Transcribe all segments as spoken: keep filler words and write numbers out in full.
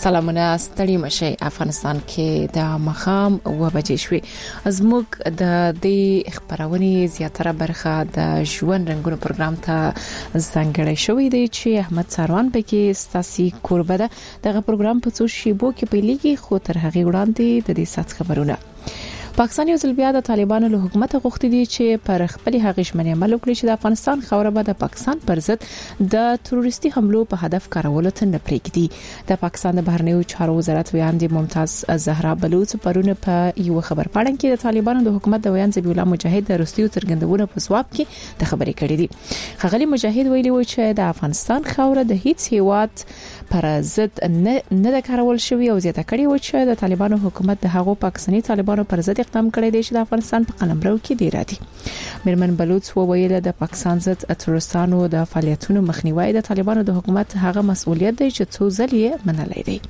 سلامونه ستړي مشه افغانستان کې د مخام و بجې شوي زموږ د دې خبرونه زیاتره برخه د ژوند رنگونو پروګرام ته ځانګړی شوی دی چې احمد ساروان پکې ستاسي قربه ده دغه پروګرام په څو شیبو کې پیلېږي خو تر هغه وړاندې د دې سات خبرونه پاکستان یو ځل بیا د طالبانو له حکومت غوښتي دي چې پر خپل هغه شمنې عمل وکړي چې د افغانستان خوره به د پاکستان پر ضد د تروریستي حملو په هدف کارولو ته نه پریږدي د پاکستان د بهرنیو چارو وزارت ویاند ممتاز زهرا بلوچ پرونه په یو خبر پاڼه کې د طالبانو د حکومت د ویاند ذبیح الله مجاهد د روسیو ترګندونه په جواب کې د خبرې کړې دي خغلی مجاهد ویلي و چې د افغانستان خوره د هیڅ هیواد پر ضد نه نه کارول شوی او زیاته کړي و چې د طالبانو حکومت د هغو پاکستاني طالبانو پر ضد اقدام کړی دی چې د افغانستان په قلمرو کې دی راځي مرمن بلوچ وویل د پاکستان ضد تروریستانو د فعالیتونو مخنیوي د طالبانو د حکومت هغه مسؤلیت دی چې څو ځل یې منلای دی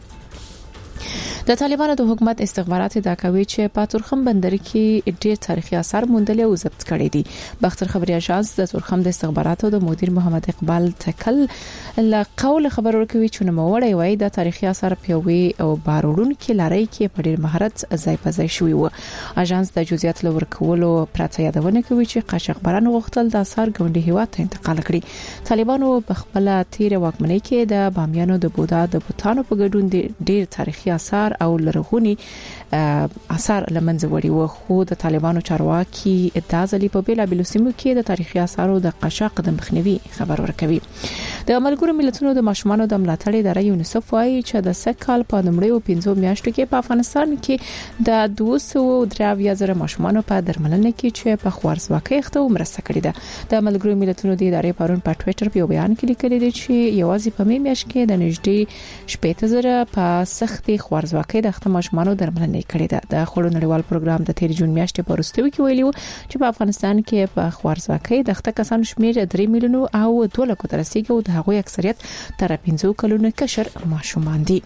د طالبانو د حکومت استخبارات دا کوي چې په تورخم بندر کې ډېر تاریخي آثار موندل او ضبط کړي دي بختر خبري اژانس د تورخم د استخباراتو د مدیر محمد اقبال تکل له قول خبر ورکوي چې نو وړي وای د تاریخي آثار پیوي او بارودون کې لاري کې په ډېر مهارت ځای په ځای شوی و اژانس د جزئیات لور کولو پراته یادونه کوي چې قاچاقبرانو غوښتل د آثار ګوندي هیواد ته انتقال کړي طالبانو په خپل تیر واکمنۍ کې د بامیانو د بودا د بوتانو په ګډون ډېر تاریخي آثار او لرغونی آثار لمنځه وړي و خو د طالبانو چارواکي ادعا په بیلا بیل سیمو کې د تاریخي آثارو د قاچاق د مخنیوي خبر ورکوي د ملګرو ملتونو د ماشومانو د ملاتړ ادارې یونیسف وايي چې د سکهال په نمړیو پنځو میاشتو کې په افغانستان کې د دوه سوه درې زره ماشومانو په درملنه کې چې په خوارزواکۍ اخته مرسته کړې ده د ملګرو ملتونو د ادارې پرون په ټوئیټر په بیان کې لیکلي دي چې یوازې په میاشت کې د نږدې شپږ زره په سختي خوارزواکۍ کې د ختم ماشومانو درملنه کړې ده د خړو نړیوال پروګرام د تیر جون میاشتې په وروستیو کې ویلي چې په افغانستان کې په خوارزواکۍ د ختم کسانو شمېر درې میلیونه او دوه لک تر رسیدي او د هغوی اکثریت تر پنځه کلونو کشر ماشومان دي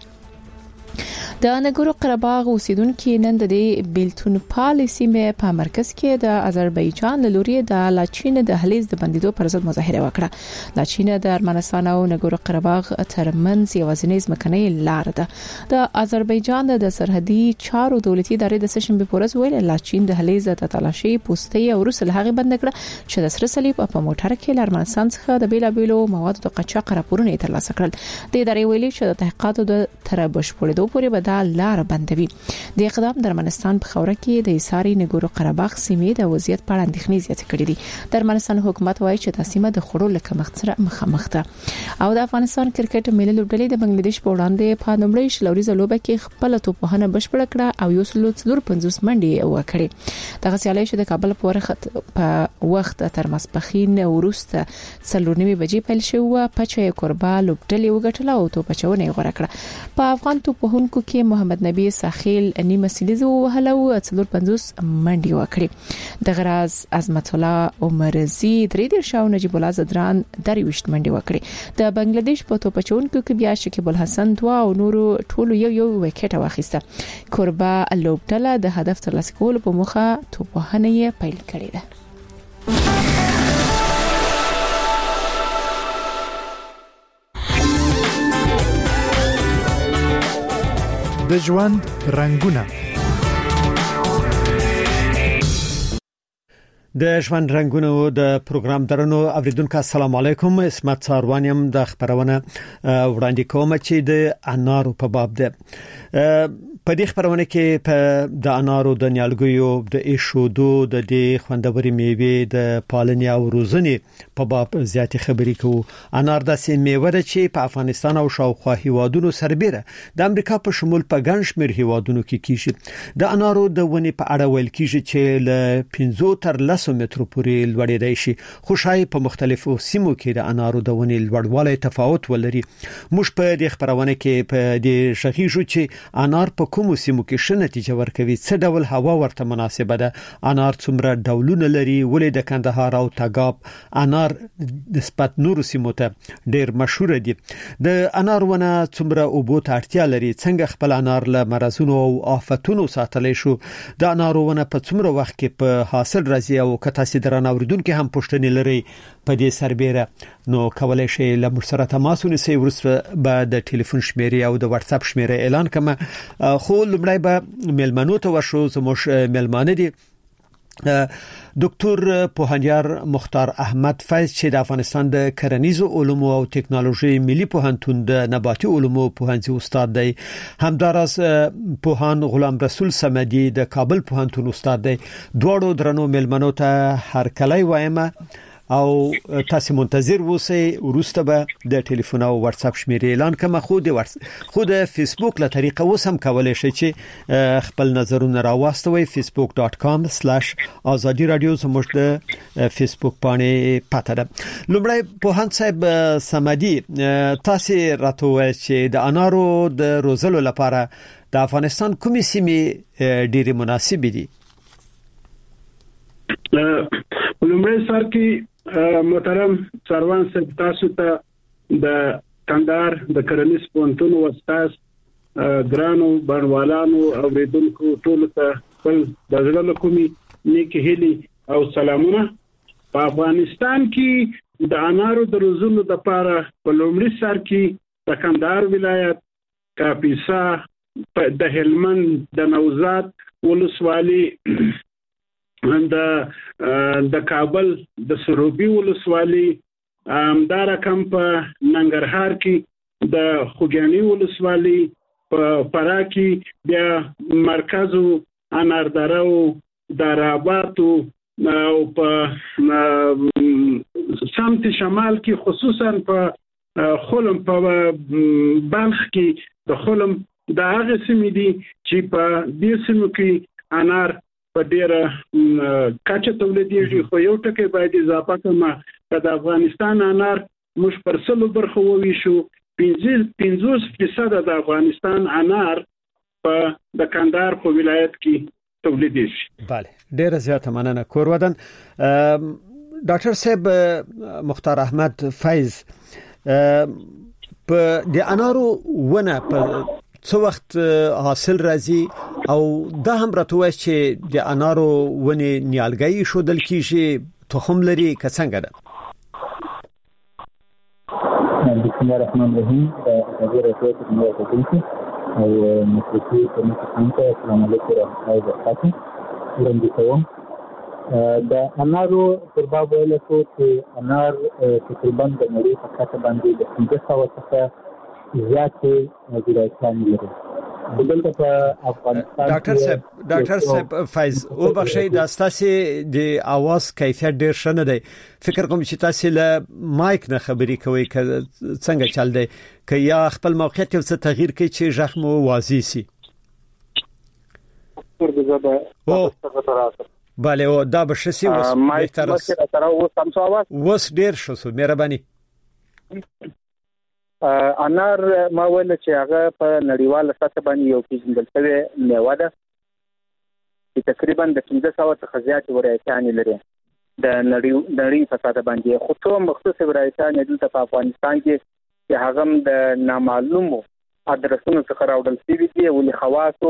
د نګورو قرهباغ اوسیدونکو نن د بیلتون پالیسي مې په مرکز کې د آذربایجان له لوري د لاچین د حلیز د بندیدو پر ضد مظاهره وکړه لاچین د ارمنستان او نګورو قرهباغ ترمنځ یوازینی ځمکنۍ لار ده د آذربایجان د سرحدي چارو دولتي ادارې د سشن به پورز ویل لاچین د حلیز د تلاشي پوسټي او روسل هغه بند کړه چې د سره صلیب په موټر کې د ارمنستان څخه د بیلابیلو موادو د قاچاق راپورونه ترلاسه کړل د ادارې ویلي چې د تحقیقاتو د تربش پولیدو پورې به دا لار بندوي د اقدام د ارمنستان په خوره کې د ایساري نګورو قرهباغ سیمې د وضعیت په اړه اندېښنې زیاتې کړې دي د ارمنستان حکومت وایي چې د سیمه د خړو لکه مختصره مخامخ ده او د افغانستان کرکټ ملي لوبډلې د بنگلاديش په وړاندې په نومړی شلوريزه لوبه کې خپل توپخانه بشپړ کړه او یو سل څلور پنځوس منډې وکړې دغه سیالي چې د کابل په وخت په وخت تر ماسپخین ورسته څلورنیمه بجې پیل شو په چې قربا لوبډلې وګټله او توپچونه غوړه کړه په افغان توپخونکو کې محمد نبی ساحل نیمه سلیزو وهله او څلور پنځوس منډي وکړي د غراز عظمت الله عمرزي درې د شاو نجیب الله زدران درويشت منډي وکړي د بنگلاديش په توپچونکو کې بیا شکیب الحسن دوا او نورو ټولو یو یو وکټ واخیسته قربا لوبډله د هدف ترلاسه کولو په مخه توپخانه یې پیل کړې ده د ژوند رنگونه د ژوند رنگونه د پروګرام درنو اوریدونکو السلام علیکم اسمت ساروانیم د خبرونه وړاندې کوم چې د انارو په باب ده په دې خبرونه کې په د انارو د نیالګیو د ایشودو د دې خوندوري میوه د پالنې او روزنې په باب زیاتې خبرې کوو انار د میوه چې په افغانستان او شاوخوا هیوادونو سربېره د امریکا په شمول په ګڼ شمېر هیوادونو کې کیږي د انارو د ونې په اړه ویل کیږي چې ل پنځه تر لس مترو پورې لوړېدای شي خو شای په مختلفو سیمو کې د انارو د ونې لوړوالی تفاوت ولري موږ په دې خبرونه کې په دې شخصي چې انار په کوم سیمو کې ښه نتیجه ورکوي؟ څه ډول هوا ورته مناسبه ده؟ انار څومره ډولونه لري؟ ولې د کندهار او تګاب انار نسبت نورو سیمو ته ډیر مشهور دي؟ د انار ونه څومره اوبو ته اړتیا لري؟ څنګه خپل انار له مرزونو او آفتونو ساتلی شو؟ د انار ونه په څومره وخت کې په حاصل راځي؟ او که تاسو درنه اوریدونکو هم پوښتنې لري په دې سربېره نو کولای شئ له موږ سره تماس ونیسئ. ورسره به د ټلیفون شمیرې او د واتس اپ شمیرې اعلان کوم. خو لمړی به ملمنو ته ورشو. زموږ ملمانه دي ډاکټر پوهنیار مختار احمد فیض چې د افغانستان د کرنیزو علومو او ټکنالوژي ملي پوهنتون د نباتي علومو پوهنځي استاد دی. همداراز پوهان غلام رسول سمدي د کابل پوهنتون استاد دی. دواړو درنو ملمنو ته هر کله وایم او تاسو منتظر اوسئ. ورسته به د ټلیفون او واتس اپ شمیرې اعلان کوم. خو د واتس خو د فیسبوک له طریقه اوس هم کولای شئ چې خپل نظرونه راوستوي. facebook dot com slash azadi radio زموږ د فیسبوک باندې پته ده. لومړی پوهان صاحب سمدي تاسو راته وایي چې د انارو د روزلو لپاره د افغانستان کومې سیمې ډېری مناسبې دي؟ لومړی سر کې محترم سروان صاحب تاسو ته د کندهار د کرنیز پوهنتون استاد ګرانو بڼوالانو او ریډونکو ټول ته خپل د زړه کومي نیک هیلي او سلامونه. په افغانستان کې د انارو د روزلو لپاره په لومړي سر کې د کندهار ولایت، کاپیسا، د هلمند د نوزاد ولسوالۍ، د د کابل د سروبي ولسوالۍ، دا رقم په ننګرهار کې د خوږیاڼي ولسوالۍ، په فراه کې بیا مرکزو اناردارو، داراباتو او په سمت شمال کې خصوصا په خلم په بلخ کې د خلم د هغه سیمې دي چې په دې سیمو کې انار په ډیره کچه تولیدېږي. خو یو ټکی باید اضافه کوم چې د افغانستان انار موږ پر سلو برخه وویشو. پنځوس فیصد د افغانستان انار په د کندهار په ولایت کې تولیدېږي. بله، ډیره زیاته مننه. کور ودان ډاکټر صاحب مختار احمد فیض، په د انارو ونه په څو وخت حاصل راځي او دا هم راته چې د انارو ونې نیالګي شودل کیږي، تخم لري که څنګه ده؟ بسم الله الرحمن الرحیم. د راځي چې موږ کوو او مسلکي کومه السلام علیکم ورحمۃ اللہ وبرکاتہ. وړاندې کوم د انارو پر باب ویل کو چې انار تقریبا د نړۍ په کچه باندې د پنځه سوه څخه زیاتې ولایتونه لري. دلته په افغانستان ډاکټر صاحب ډاکټر صاحب فیض او بخښي د تاسو د आवाज کیفیت ډیر ښه نه دی. فکر کوم چې تاسو له مایک نه خبري کوي که څنګه چل دی، که یا خپل موقعیت یو څه تغییر کوي چې ژغ مو واضح سي. بله او دا به شسي وس بهتر است. وس ډیر شو سو مهرباني. انار ما ویل چې هغه په نړیواله سطح باندې یو پیژندل شوی میوه ده چې تقریبا د پنځه سوه څخه زیات ورایتان لري د نړۍ په سطح باندې. خو څو مخصوص ورایتان دلته په افغانستان کې چې هغه د نامعلومو ادرسونو څخه راوړل شوي دي، ولې خواصو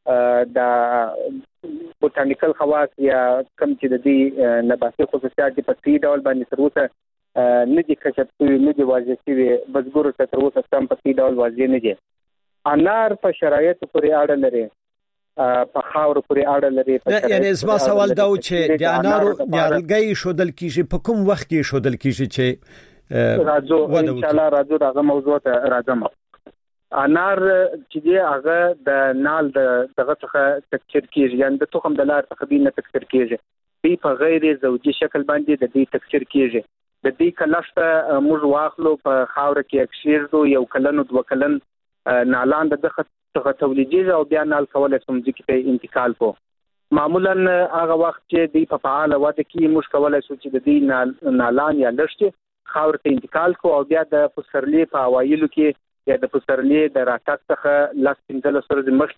د بوتانیکل خواص یا کوم چې د دې نباتي خصوصیات په څه ډول باندې تر اوسه نه دي کشف شوي، نه دي واضح شوي، بزګرو ته تر اوسه سم په دې ډول واضح نه دي. انار په شرایطو پورې اړه لري، په خاورو پورې اړه لري. یعنی زما سوال دا و چې د انارو نیالګي شودل کیږي په کوم وخت کې شودل کیږي؟ چې راځو ان شاء الله راځو دغه موضوع ته راځم. انار چې دی هغه د نال دغه څخه تکثیر کیږي، یعنی د تخم د لار څخه بینه تکثیر کیږي. دې په غیر زوجي شکل باندې د دې تکثیر کیږي. د دې کلشته موږ واخلو په خاور کې اکشیرزو یو کلن او دو کلن نالان د دغه څخه تولیدېږي او بیا نال کولای شو چې په انتقال کو. معمولا هغه وخت چې د په فعال وده کې موږ کولای شو چې د دې نالان یا لشته خاور ته انتقال کو او بیا د پسرلی په اوایلو کې یا د پسرلی د راتګ څخه لاس پنځله سره مخکې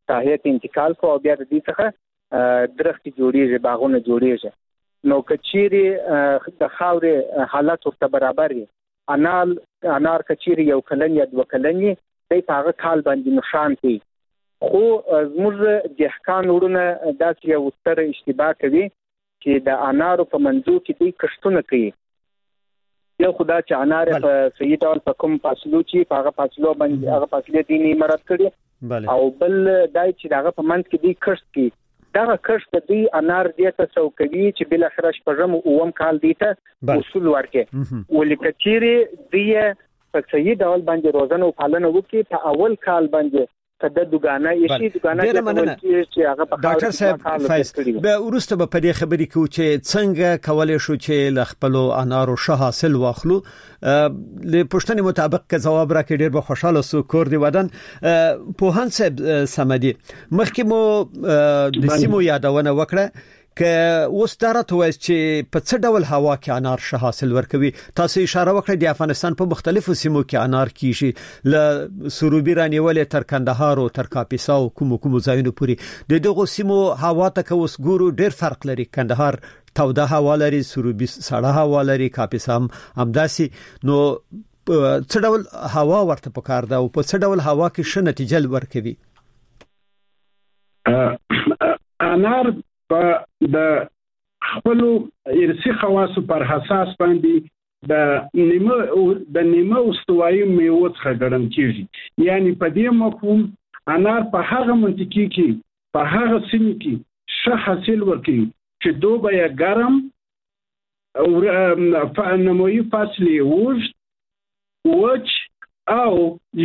ساحې ته انتقال کو او بیا د دې څخه درخت جوړیږي باغونه جوړیږي نو کچيري د خاورې حالت ورته برابر وي انال انار کچيري یو کلن یا دوه کلن دی هغه کال باندې نشان کوي خو زموږ د احکام ورونه داسې یو ستر اشتباه کوي چې د انارو په منځو کې د کښتونه کوي یو خدا چې انار په صحیح ډول په کوم فاصلو چې په هغه فاصلو باندې هغه فاصله دي نه مراد کړي او بل دای چې هغه په منځ کې دی کښت کی دا کښت دی انار دې ته څو کوي چې بل اخر شپږم اوم کال دی ته اصول ورکه ولکچيري دی په صحیح ډول باندې روزنه او پالنه وکړي په اول کال باندې کده دغانه یشي دغانه چې هغه په ډاکټر صاحب فایز به ورسته په دې خبرې کو چې څنګه کولای شو چې ل خپل انارو شه حاصل واخلو له پښتني مطابق که جواب راکړي ډېر به خوشاله سو کور دی ودان په هانسب سمدي مخکې مو د سیمو یادونه وکړه که اوس درته وایي چې په څه ډول هوا کې انار شه حاصل ورکوي تاسو اشاره وکړه د افغانستان په مختلفو سیمو کې انار کیږي ل سروبي رانیولې تر کندهار او تر کاپیسا او کوم کوم ځایونو پورې د دغه سیمو هوا ته که اوس ګورو ډېر فرق لري کندهار توده هوا لري سروبي سړه هوا لري کاپیسا هم همداسي نو څه ډول هوا ورته پکار ده او په څه ډول هوا کې ښه نتیجه ورکوي انار د خپل ارثي خواصو پر حساس باندې د نیمه د نیمه استوایي میوه څخه ګڼل کیږي یعنی په دې مفهوم انار په هغه منطقي کې په هغه سیمه کې ښه حاصل ورکوي چې دوبه یې ګرم او نموي فاصله وږد وچ او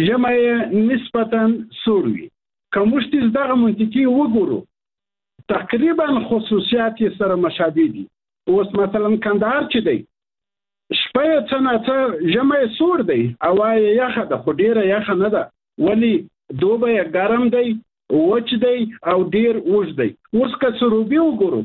ژمی نسبتا سور وي کوم چې دغه منطقي وګورو تقریبا خصوصیات یې سره مشابه دي اوس مثلا کندهار چې دی شپه څنګه ژمی سور دی او یخه ده خو ډیره یخه نه ده ولی دوبه ګرم دی وچ دی او ډیر اوږد دی اوس که سروبي وګورو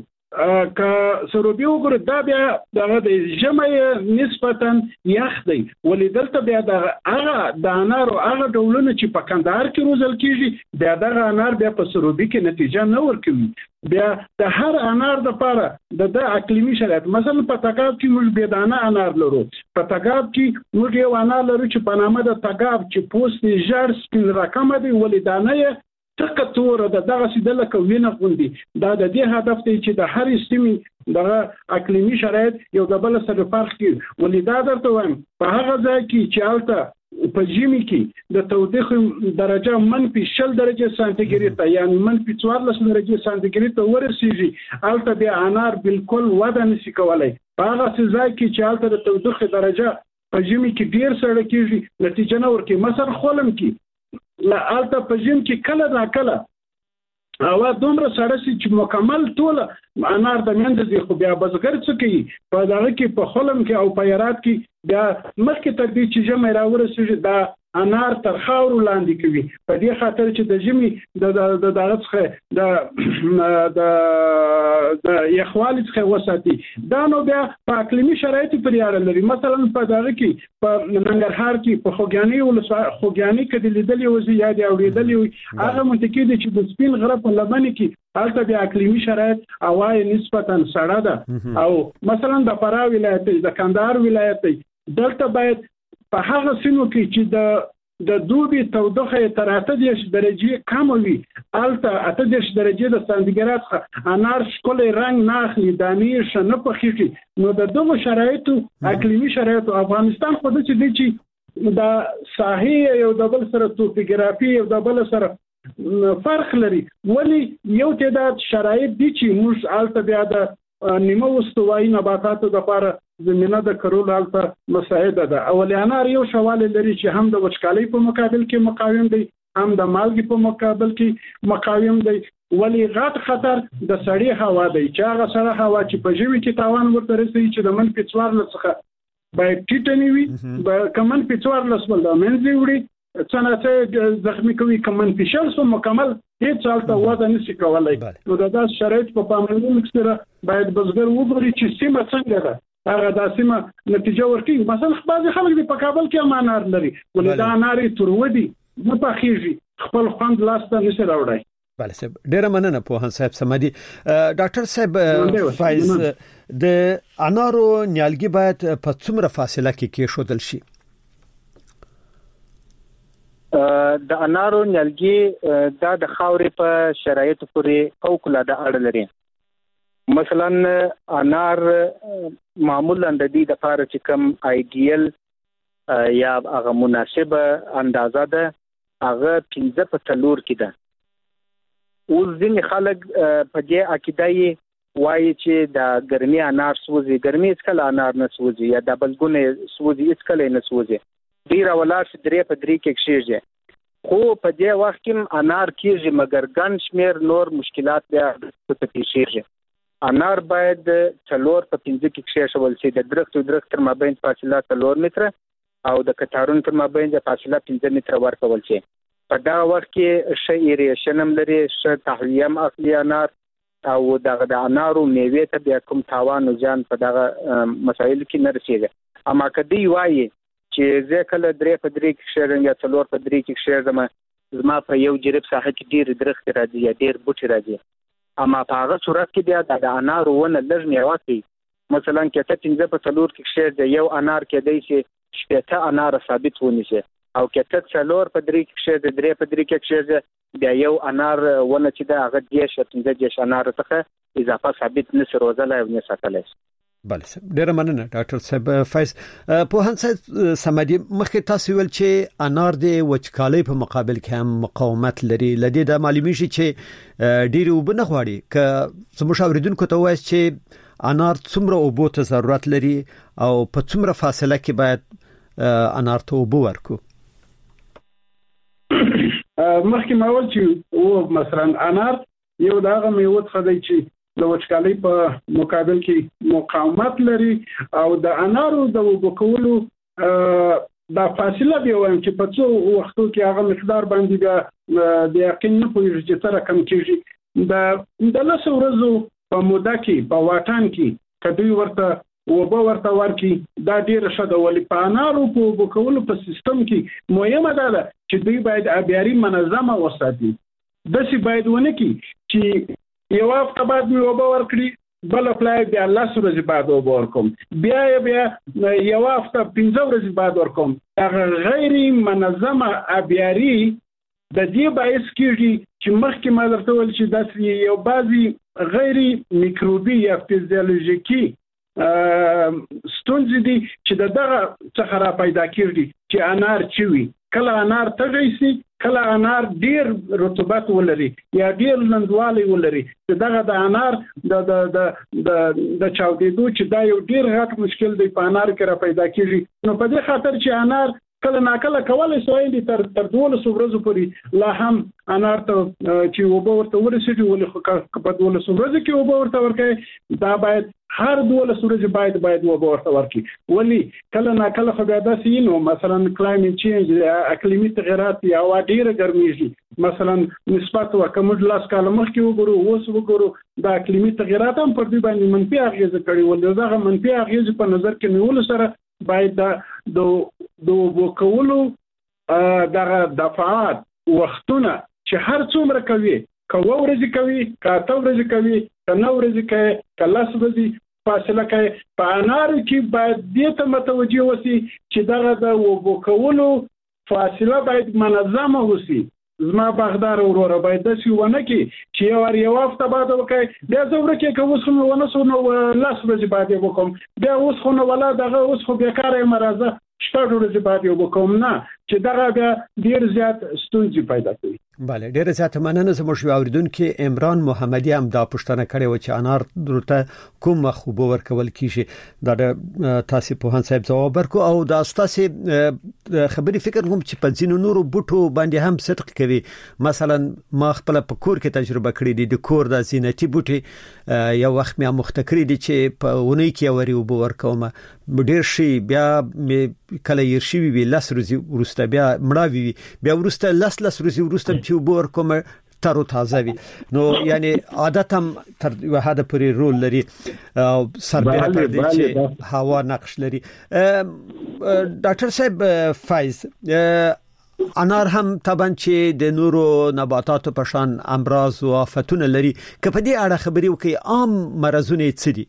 که سروبي وګورو دا بیا دغه د ژمی نسبتا یخ دی ولی دلته بیا د هغه د انارو هغه ډولونه چې په کندهار کې روزل کیږي بیا دغه انار بیا په سروبي کې نتیجه نه ورکوي بیا د هر انار لپاره د د اقلیمي شرایط مثلا په تګاب کې موږ بيدانه انار لرو په تګاب کې موږ یو انار لرو چې په نامه د تګاب چې پوست یې ژړ سپین رقم دی ولې دانه یې تکه تور د دغه سیدل کوینه غوندي دا د دې هدف دی چې د هر سیمې دغه اقلیمي شرایط یو د بل سره فرق کوي ولې دا درته وایم په هغه ځای کې چې البته په ژمي کې د تودوخې درجه منفي شل درجه سانتیګریډ ته یعنی منفي څوارلس درجه سانتیګریډ ته ورسیږي البته د انار بالکل وده نشي کولای په هغه ځای کې چې البته د تودوخې درجه په ژمي کې ډیر سړه کیږي نتیجه نه ورکي مثلا خولم کې لا الته په ژم کې کله دا کله او دومره سره چې مکمل ټول انار د منځ دي خو بیا بزګر څه کوي په دغه کې په خلم کې او په یارات کې بیا مخکې تر دې چې ژمه راورسېږي دا انار تر خاورو لاندې کوي په دې خاطر چې د ژمي د دغه څخه د د د یخوالي څخه وساتي دا نو بیا په اقلیمي شرایطو پورې اړه لري مثلا په دغه کې په ننګرهار کې په خوګیاني ولسوالۍ خوګیاني کې د لیدلې وزي یا د اوریدلې هغه منطقې دي چې د سپین غره په لمن کې البته د اقلیمي شرایط اوای نسبتا سړه ده او مثلا د فراه ولایت د کندهار ولایت دلته باید په هغه سیمو کې چې د د دوبي تودوخه تر اته دیش درجه کم وي البته اته دیش درجه د سانتیګریډ انار شکل رنگ نه اخلي دانې شنه پخېږي نو د دغه شرایطو اقلیمي شرایطو افغانستان خو د چې د د ساحې یو د بل سره توپوګرافي یو د بل سره فرق لري ولی یو تعداد شرایط دي چې موږ البته بیا د نیمه واستوایي نباتاتو د لپاره زمينه د کرول البته مساعده ده اولیانه یو شواله لري چې هم د وچکالۍ په مقابل کې مقاوم دي هم د مالګې په مقابل کې مقاوم دي ولی غټ خطر د سړی هوا دی چې هغه سره هوا چې په ژمي کې تاوان ورته رسي چې د منفي څوارلس څخه باید ټیټنی وي به کمن په څوارلس بل د منځي وړي څنګه زخمی کوي کمن په شل سو مکمل هیڅ حالت وده نشي کولای نو دا د شرایط په پاملرنه سره باید بزګر وګوري چې سیمه څنګه ده هغه د سیمه نتیجه ورکړي مثلا بعضي خلک په کابل کې امانار لري ولې دا اناري ترودي نه پخېږي خپل خوند لاسته نشي راوړي بله صاحب ډیر مننه په هان صاحب سمدي ډاکټر صاحب فایز د انارو نیالګي باید په څومره فاصله کې کې شودل شي؟ د انارو نیالګي دا د خاورې په شرایطو پورې فوق العاده اړه لري. مثلا انار معمولا د دې د لپاره چې کوم ایډیل یا هغه مناسبه اندازه ده هغه پنځه په څلور کې ده. اوس ځینې خلک په دې عقیده یې وایي چې د ګرمي انار سوځي، ګرمي هیڅ کله انار نه سوځي یا د بلګونه سوځي هیڅ کله نه سوځي، ډیر ولاړ چې درې په درې کې کېږي. خو په دې وخت کې انار کېږي مګر ګڼ شمېر نور مشکلات بیا ته پیښیږي. انار باید څلور په پنځه کې کېښول شي، د درخت او درخت تر مابین فاصله څلور متره او د کټارون تر مابین د فاصله پنځه متره ورکول شي. په دا وخت کې ښه ایریشن هم لري، ښه تحلیه هم اخلي انار او دغه د انارو میوې ته بیا کوم تاوان او زیان په دغه مسایلو کې نه رسیږي. اما کدی وایي چې زه کله درې په درې کې شیرم یا څلور په درې کې شیرم، زما په یو جریب ساحه کې ډیر درخت راځي یا ډیر بوټي راځي. اما په هغه صورت کې بیا د انارو ونه لږ میوه کوي. مثلا کته پنځه په څلور کې شیر دی، یو انار کې دی چې شپږ انار ثابت ونیسي او کته څلور په درې کې شیر دی، درې په درې کې شیر دی، بیا یو انار ونه چې دا هغه دیش پنځه دیش انار څخه اضافه ثابت نشي روزلای او نه ساتلای. بله ډیر مننه ډاکټر صاحب فایز. په هان صاحب سمدي مخکې تاسو ویل چې انار د وچکالۍ په مقابل کې هم مقاومت لري. لدې د معلومي شي چې ډیر وبنه غواړي ک زموږ اوریدونکو ته وایي چې انار څومره اوبو ته ضرورت لري او په څومره فاصله کې باید انار ته اوبو ورکو. مخکې ماول چې او مثلا انار یو دغه میوه خدای چې د وچکالۍ په مقابل کې مقاومت لري او د انارو د وبکولو د فاصله دی وایم چې په څو وختو کې هغه مقدار باندې د یقین نه پوهیږي چې تر کم کېږي. د د لاسو ورځو په موده کې په واټان کې کدی ورته وبو ورته ورکی دا ډیر ښه د ولې په انارو په وبکولو په سیستم کې مهمه ده چې دوی باید ابياري منظمه وساتي. د سی باید ونه کې چې یو وخت بعد مې وبو ورکړي بل فلای بیا الله سره بعد وبو ورکوم بیا بیا یو وخت پنځه ورځې بعد ورکوم. هغه غیر منظمه ابياري د دې باعث کېږي چې مخکې ما درته ویل چې د یو بعضي غیر میکروبي یا فزیولوژیکي ستونزې دي چې دغه څخه را پیدا کیږي چې انار چوي. کله انار تږی سي، کله انار ډیر رطوبت ولري یا ډیر لندوالی ولري. دغه د انار د د د د چاودېدو چې دا یو ډیر غټ مشکل دی په انار کې را پیدا کیږي. نو په دې خاطر چې انار کله ناکله کولای شي تر تر دولس ورځې پورې لا هم انار ته چې وبو ورته ورسېږي ولې په دولس ورځې کې وبو ورته ورکړي دا باید هر دولس ورځې باید باید وبو ورته ورکړي. ولې کله ناکله خو بیا داسې نو مثلا کلایمټ چینج اقلیمي تغیرات یا هوا ډیره ګرمیږي. مثلا نسبت وکمو لاس کاله مخکې وګورو اوس وګورو دا اقلیمي تغیرات هم پر دې باندې منفي اغیزه کوي. ولې دا منفي اغیزه په نظر کې نیول سره باید د د وکولو دغه دفعات وختونه چې هر څومره کوي کوو ورځې کوي کاته ورځې کوي کنه ورځې کوي کله ورځې فاصله کوي. په انار کې باید دې ته متوجه وسی چې دغه د وکولو فاصله باید منظمه وسی. زما باغدار وروره باید داسې ونه کې چې یو ور یو هفته بعد وکړي بیا زه ورکه که اوس خو ونه سو نو لاس ورځې بعد وکم بیا اوس خو نو ولا دغه اوس خو بیکاره مرزه شپږ ورځې بعد وکم نه چې دغه بیا ډیر زیات ستونزې پیدا کوي. بله ډیر زیات مننه. زموږ اوریدونکو عمران محمدي هم دا پوښتنه کړې و چې انار درته کوم خوب ورکول کیږي. دا تاسو په هان صاحب جواب ورکو او دا تاسو خبري فکر کوم چې په ځینو نورو بوټو باندې هم صدق کوي. مثلا ما خپل په کور کې تجربه کړې دي د کور د زینتي بوټي یو وخت مې مختکري دي چې په ونی کې اوري وب ورکوم ډیر شي بیا کله یې شي وی لاس روزي ورسته بیا مړاوي بیا ورسته لاس لاس روزي ورسته چې وبور کوم تر تازه وي. نو یعنی عادت هم تر وحده پرې رول لري او سربېره پر دې چې هوا نقش لري. ډاکټر صاحب فایز انار هم طبعا چې د نورو نباتاتو په شان امراض او آفتونه لري، که په دې اړه خبرې وکړي عام مرزونه څه دي؟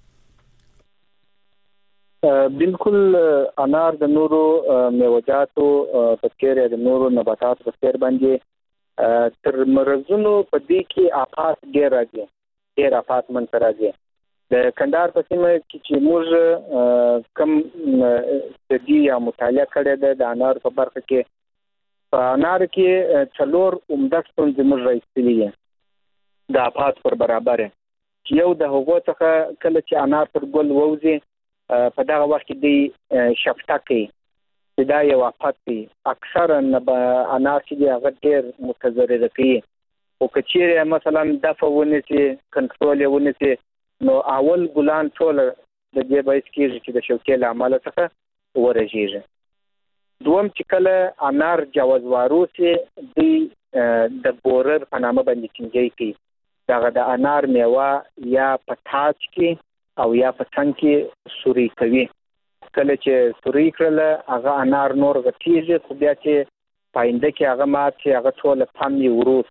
بالکل انار د نورو میوه‌جاتو په څیر د نورو نباتاتو په څیر باندې تر مرزونو په دې کې آفات ډیر راځي، ډیر آفات من راځي. د کندهار په سیمه کې چې موږ کم د دې یا مطالعه کړې ده د انار په برخه کې، په انار کې څلور عمده ستونزې موږ راځلې دي د آفات پر برابر. یو د هغو څخه کله چې انار پر ګل ووځي په دغه وخت کې د شفټه کوي، دا یو آفت دی. اکثرا انار چې هغه ډیر متضرر کوي، او کچېره مثلا دفع ونیسي کنټرول یې ونیسي نو اول ګلان ټول د دې باعث کېږي چې د شوکې له امله څخه ورژېږي. دوم چې کله انار جوازوارو سي د بورر په نامه باندې چینجي کوي، دغه د انار میوه یا په تاج کې او یا په څنګ کې سوري کوي. کله چې سوري کړل هغه انار نور غټیږي، خو بیا چې پاینده کې هغه مات چې هغه ټول پامي وروس.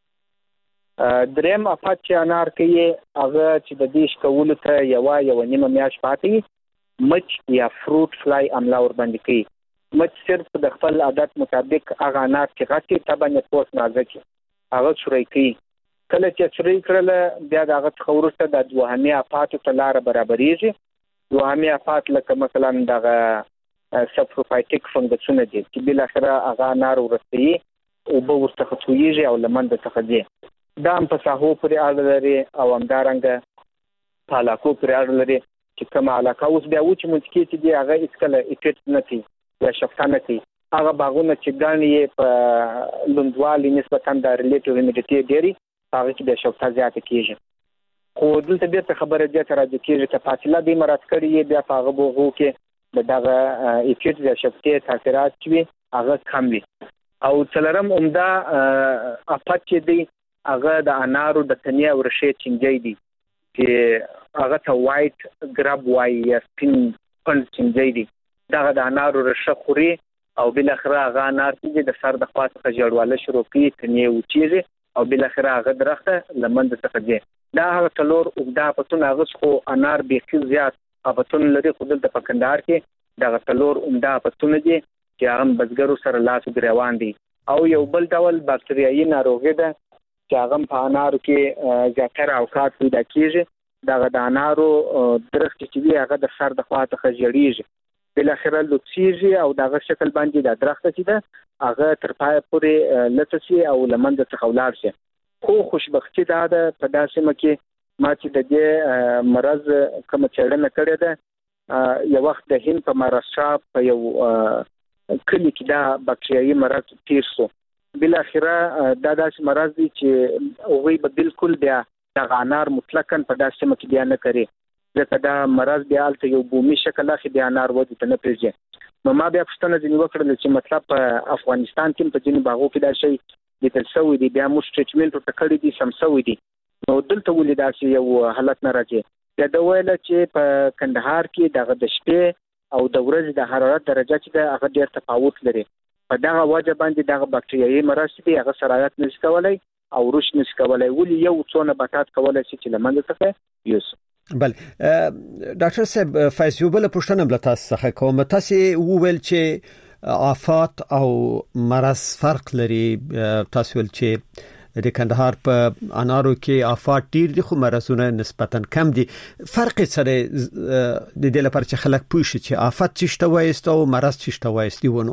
دریم افات چې انار کوي هغه چې د دې شکولو ته یو یو نیمه میاشت پاتې مچ یا فروټ فلای عمله ور باندې کوي. مچ صرف د خپل عادت مطابق هغه انار کې غټي طبعا پوس نازک هغه شوري کوي. کله چې شوري کړل بیا دغه تخورسته د دوهمي افات ته لار برابرېږي. دوهمي افات لکه مثلا دغه سپروفایټیک فنګسونه دي چې بل اخره هغه انار ورسي او به ورته خطويږي او لمن د څخه دي. دا هم په ساحو پورې اړه لري او همدارنګه په علاقو پورې اړه لري چې کومه علاقه اوس بیا و چې منځکې چې دی هغه هېڅکله افیکټ نه کوي یا شفته نه کوي. هغه باغونه چې ګڼې یې په لوندوالي نسبتا د ریلیټیو هیومیډیټي ډېري هغه کې بیا شفته زیاته کېږي. خو دلته بیرته خبره دې ته راځي کېږي چې فاصله دې مراعات کړې یې بیا په هغه بوغو کې د دغه افیکټ یا شفتې تاثیرات چې وي هغه کم وي. او څلورم عمده افت چې دی هغه د انارو د تنې او ریښې چینجی دي چې هغه ته وایټ ګراب وایي یا سپین پنډ چینجی دي. دغه د انارو ریښه خوري او بالاخره هغه انار چې د سر د خوا څخه ژیړوالی شروع کوي، تنې وچېږي او بالاخره هغه درخته له منځه څخه ځي. دا هغه څلور اوږده افتونه هغه خو انار بیخي زیات افتونه لري، خو دلته په کندهار کې دغه څلور عمده افتونه دي چې هغه بزګرو سره لاس ګریوان دي. او یو بل ډول باکتریایي ناروغي ده چې هغه په انارو کې زیاتره اوقات پیدا کېږي. دغه د انارو درخت چې وي هغه د سر د خوا څخه ژیړېږي، بالاخره لوڅېږي او دغه شکل باندې د درخت چې ده هغه تر پایه پورې لڅه شي او له منځه څخه ولاړ شي. خو خوشبختي دا ده په دا سیمه کې ما چې د دې مرض کومه څېړنه کړې ده، یو وخت د هند په مهاراشټرا په یو کلي کې دا باکتریایي مرض تیر شو. بالاخره دا داسې مرض دی چې هغوی به بالکل بیا دغه انار مطلقاً په داسې سیمه کې بیا نه کوي، ځکه دا مرض بیا هلته یو بومي شکل اخلي، بیا انار ودې ته نه پرېږدي. نو ما بیا پوښتنه ځینې وکړله چې مطلب په افغانستان کې په ځینې باغو کې دا شی لیدل شوی دی، بیا موږ ټریټمنټ ورته کړی دي، سم شوی دی، نو دلته ولې داسې یو حالت نه راځي؟ بیا ده ویله چې په کندهار کې دغه د شپې او د ورځې د حرارت درجه چې ده هغه ډېر تفاوت لري. په دغه وجه باندې دغه باکتریایي مرض چې دی هغه سرایت نشي کولی او رشد نشي کولی. ولې یو څو نباتات کولی شي چې له منځه څخه یوسي. بله ډاکټر صاحب، فیض یو بله پوښتنه بله تاسو څخه کوم. تاسو وویل چې آفات او مرض فرق لري. تاسو ویل چې د کندهار په انارو کې آفات ډیر دي خو مرزونه نسبتا کم دي. فرق څه دی د دې لپاره چې خلک پوه شي چې آفات څه شته وایست او مرض څه شته وایست ونه؟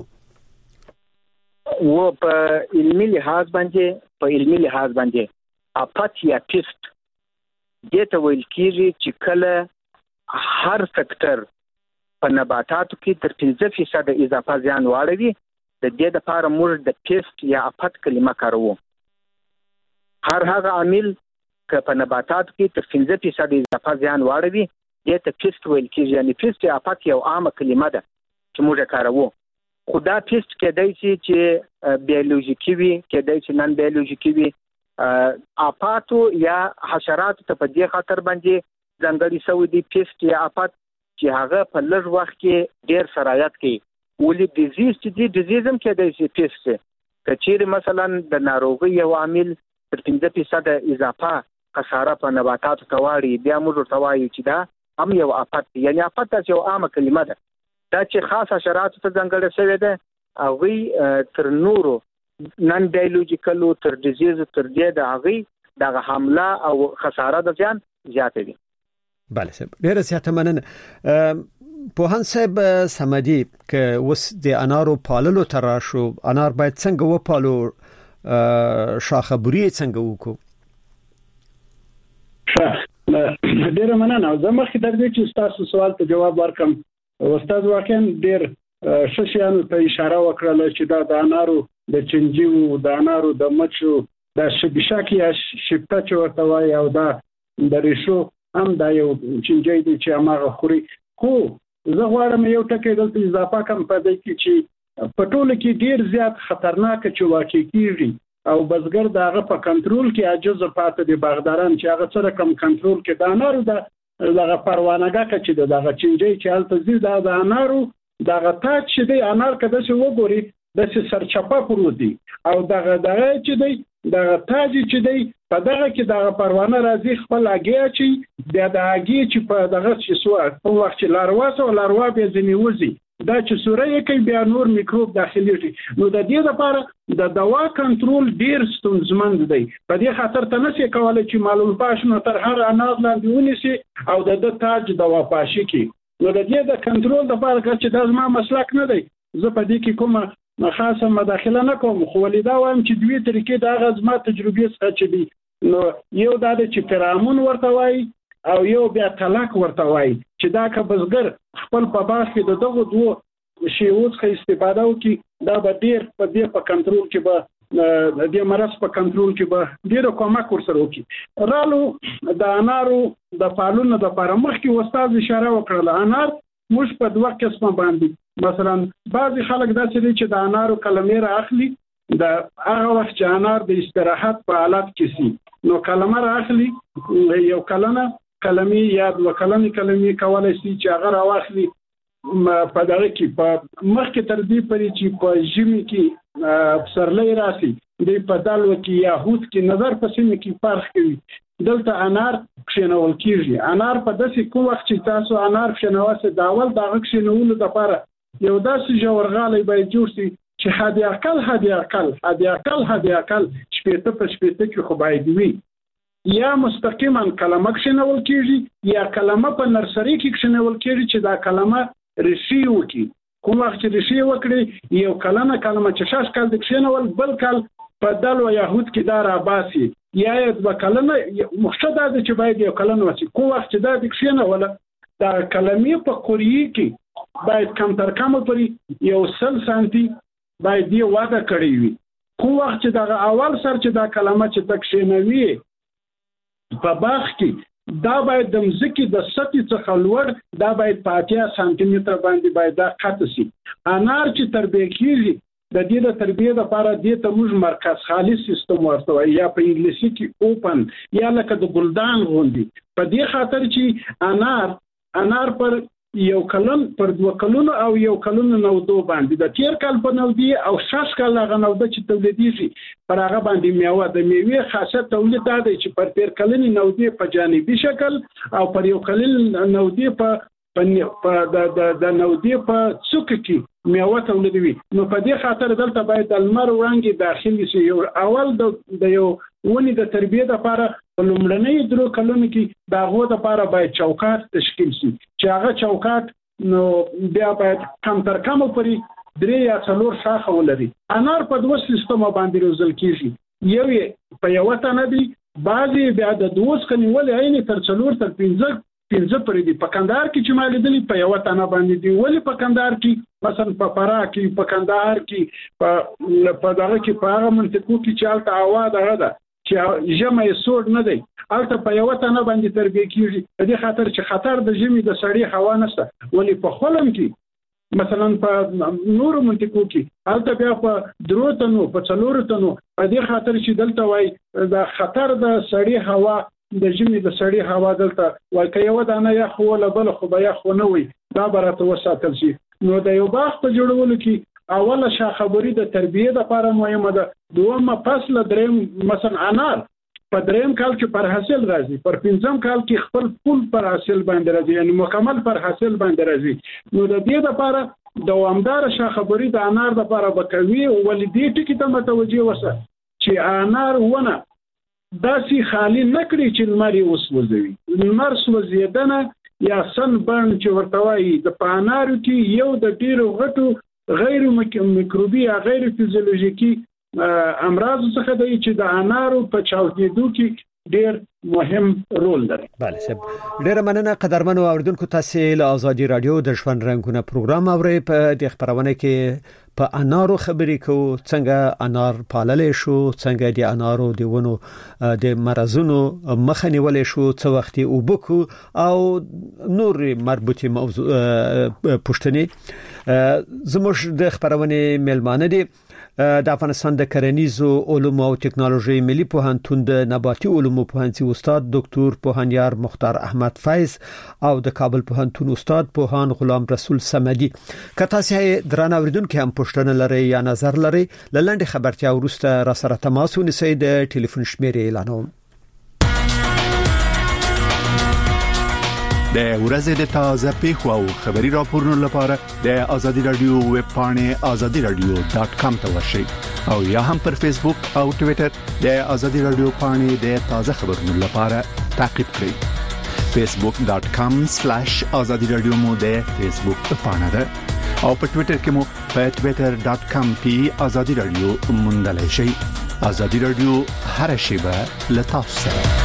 و په علمي لحاظ باندې په علمي لحاظ باندې آفات یا پیست دې ته ویل کېږي چې کله هر سکتر په نباتاتو کې تر پنځه فیصده اضافه زیان واړوي. د دې لپاره موږ د پیست یا آفت کلمه کاروو. هر هغه عامل که په نباتاتو کې تر پنځه فیصده اضافه زیان واړوي دې ته پیست ویل کېږي. یعنې پیست یا آفت یو عامه کلمه ده چې موږ کاروو. خو دا پیست کېدای شي چې بیولوژیکي وي، کېدای شي نن بیولوژیکي وي. آفاتو یا حشراتو ته په دې خاطر باندې ځانګړي شوی دی پیست یا آفت چې هغه په لږ وخت کې ډېر سرایت کوي. ولې ډیزیز چې دی ډیزیزم کې د سی پیس کچیر مثلا د ناروغي یو عامل تر پنځه فیصد اضافه خساره په نباتاتو تواړي بیا موږ توایو چې دا هم یو افت یعنی افت یو عامه کلمه ده دا چې خاصه شرایط ته ځانګړې شوی ده او وی تر نورو نن بایولوژیکل تر ډیزیز تر دې د هغه د حمله او خساره د ځان زیاتې دي. بله صاحب ډیره زیاته مننه. پوهان صاحب سمدي ک وس د انارو پاللو تر شو انار باید څنګه و پالو شاخه بوري څنګه وکړو؟ ډیره مننه. زه مخکې د دې چې تاسو سوال ته جواب ورکم استاد واقعا ډیر ششيانو ته اشاره وکړه چې دا د انارو د چنجیو د انارو د مچو د شبشاکی شپته چې ورته وایي او دا د ریشو هم دا یو چنجي دی چې هغه خوري. خو زه غواړم یو ټکی دلته اضافه کوم په دې کې چې په ټوله کې ډیر زیات خطرناک چې واقع کیږي او بزګر دغه په کنټرول کې عاجز پاتې دي. باغداران چې هغه سره کم کنټرول کې د انارو د دغه پروانهګه چې دغه چنجي چې هلته زی د انارو دغه تاج چې دی انار کده چې وګوري د سرچپه پروت دی او دغه دغه چې دی دغه تاج چې دی په دغه کې دغه پروانه راځي خپل اگې چې د اگې چې په دغه چې سو په وخت چې لارواسه او لاروا به ځنی وځي دا چې سوره کوي بیا نور میکروب داخليږي. نو د دې لپاره د دوا کنټرول ډیر ستونزمن دی. په دې خاطر ته نشي کولای چې معلوم پاشنه تر هر اناز لاندې ونیسي او د تاج دوا پاشي کی. نو د دې د کنټرول لپاره چې د زما مسلک نه دی زه په دې کې کومه خاصه مداخله نه کوم خو ولیدا وایم چې دوی طریقې د غزما تجربې څخه چې دی نو یو دا چې فرامون ورته وای او یو بیا طلاق ورته وای چې دا که بزګر خپل په باغ کې د دغه دوه شیوز څخه استفاده وکړي دا به ډیر په دې په کنټرول کې به د دې مرض په کنټرول کې به ډیر کومک ورسره وکړي. رالو د انارو د پالونو د لپاره مخکې استاد اشاره وکړه انار موږ په دوه قسمه باندې مثلا بعضی خلک داسې دي چې د انارو کلمې را اخلي د هغه وخت چې انار د استراحت په حالت کې سي نو کلمه را اخلي یو کلمه کلمې یا د کلمې کلمې کولای شي چې هغه راوخلي په دغه کې په مخکې تر دې پرې چې په ژمي کې پسرلی راسي د په دالو کې یا هوت کې نظر په سیمه کې فرق کوي. دلته انار کښینول کیږي. انار په داسې کوم وخت چې تاسو انار کښینواسه داول دغه کښینولو لپاره یو داسې جوړغالي باید جوړ شي چې هدي عقل هدي عقل هدي عقل هدي عقل شپېته په شپېته کې خو باید وي یا مستقیما کلمه کښینول کیږي یا کلمه په نرسري کې کښینول کیږي چې دا کلمه ریشي وکي. کوم وخت چې ریشي وکړي یو کلمه کلمه چې شاش کال د کښینول بل کال په دلو یهود کې دا را باسي یا د کلمه مخشده ده چې باید یو کلمه وسی. کوم وخت چې دا د کښینول دا کلمې په قوریه کې باید کم تر کم پرې یو سل سانتي باید دی واده کړی وي. کوم وخت چې دا اول سر چې دا کلمه چې تکښینوي په باغ کې دا باید د مځکې د سطحې څخه لوړ دا باید په اتیا سانتي متر باندې باید دا قط شي. انار چې تربیه کیږي د دې د تربیه لپاره دې ته موږ مرکز خالص سیستم ورته وایي یا په انګلیسي کې اوپن یا لکه د ګلدان غوندي. په دې خاطر چې انار انار پر یو کلن پر دوه کلونو او یو کلن نودو باندې د تیر کال په نودي او شش کال هغه نوده چې تولیدېږي پر هغه باندې میوه د میوې خاصه تولید دا دی چې پر تیر کلن نودي په جانبي شکل او پر یو کلن نودي په په د د نودي په څوک کې میوه تولیدوي. نو په دې خاطر دلته باید د لمر وړانګې داخلي شي. یو اول د د یو ونی د تربیه لپاره په لومړنۍ درو کلونو کې د هغو لپاره باید چوکاټ تشکیل شي چې هغه چوکاټ نو بیا باید کم تر کمه پورې درې یا څلور شاخه ولري. انار په دوه سیستمو باندې روزل کیږي. یو یې په یو تنه دی بعضي بیا د دوه کني ولې عین تر څلور تر پنځه پنځه پرې دی. په کندهار کې چې مال دي په یو تنه باندې دی ولې په کندهار کې مثلا په فرا کې په کندهار کې په په دغه کې په هغه منطقو کې چې الته هوا دغه ده چې ژمه سوړ نه دی الته په یو تنه باندې تربیه کیږي. د دې خاطر چې خطر د ژمي د سړی هوا نشته. ولې په خلم کې مثلا په نورو منطقو کې الته بیا په درو تنو په څلورو تنو په دې خاطر چې دلته وای د خطر د سړی هوا د ژمي د سړی هوا دلته وای که یو دانه یا خو ولا بل خو بیا خو نه وي دا برته وساتل شي. نو د یو باغ په جوړولو کې اوله شاخبري د تربیه لپاره مهمه ده. دومره فصل دریم مثلا انار په دریم کال کې پر حاصل راځي، پر پنځم کال کې خپل پول پر حاصل باندې راځي، یعنی مکمل پر حاصل باندې راځي. نو د دې لپاره دوامدار شاخبري د انار لپاره وکوي او ولې ټکی ته متوجه وسه چې انار ونه داسې خالی نکړي چې لمر یې وسوځوي. لمر سوځیدنه یا سن برن چې ورته وایي د پانارو کې یو د ډیرو غټو غیر میکروبي یا غیر فیزیولوژیکي امراض څخه دی چې د انارو په چاودیدو کې ډیر مهم رول لري. بله صاحب، ډیره مننه قدرمنو اوریدونکو. تاسو له آزادي رادیو د ژوند رنگونه پروګرام اورئ. په دې خبرونه کې په انارو خبرې کوو، څنګه انار پاللې شو، څنګه د انارو د ونو د مرزونو مخه نیولې شو، څو وخت یې وبکو او نور مربوطه موضوع پوښتنې. زموږ د خبرونه میلمانه دي د افغانستان د کرنیزو علومو او ټکنالوژي ملي پوهنتون د نباتي علومو پوهنځي استاد ډاکټر پوهانیار مختار احمد فیض او د کابل پوهنتون استاد پوهان غلام رسول صمدي. که تاسو درنه اوریدونکو هم پوښتنه لرئ یا نظر لرئ، لاندې خبرتیا وروسته را سره تماس ونیسئ. د ټلیفون شمیرې اعلانوم. د ورځې د تازه پیښو او خبري راپورونو لپاره د آزادي رادیو ویب پاڼه آزادي رادیو ډاٹ کام ته ورشئ او یا هم پر فیسبوک او ټوئیټر د آزادي رادیو پاڼه د تازه خبرونو لپاره تعقیب کړئ. فیسبوک ډاٹ کام سلیش آزادي رادیو مو د فیسبوک پاڼه ده او په ټوئیټر کې مو په ټوئیټر ډاٹ کام پی آزادي رادیو موندلای شئ. آزادي رادیو هر شیبه لتاسو سره.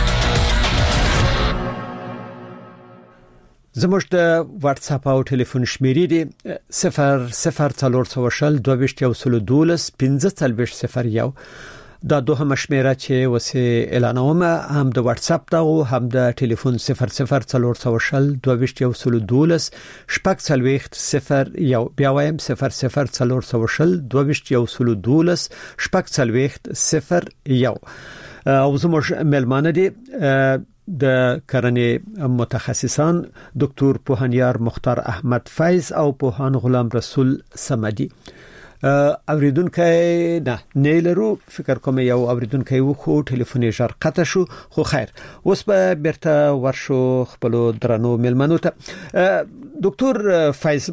زموږ د واتس اپ او ټلیفون شمیرې دي صفر صفر څلور څوشل دوه یو سل دولس پنځه څلوېښت صفر یو. دا دوه شمیره چې وسه اعلانوم هم د واتس اپ دا او هم د ټلیفون صفر صفر څلور څوشل دوه یو سل دولس شپږ څلوېښت صفر یو. بیا وایم صفر صفر څلور څوشل دوه یو سل دولس شپږ څلوېښت صفر یو. او زموږ میلمانه دي د کرنې متخصصان ډاکټر پوهانیار مختار احمد فیض او پوهان غلام رسول صمدي. اوریدونکو نه نه لرو، فکر کوم یو اوریدونکو و خو ټلیفون یې ژر قطع شو، خو خیر اوس به بیرته ورشو خپل درنو میلمنو ته. ډاکټر فیض،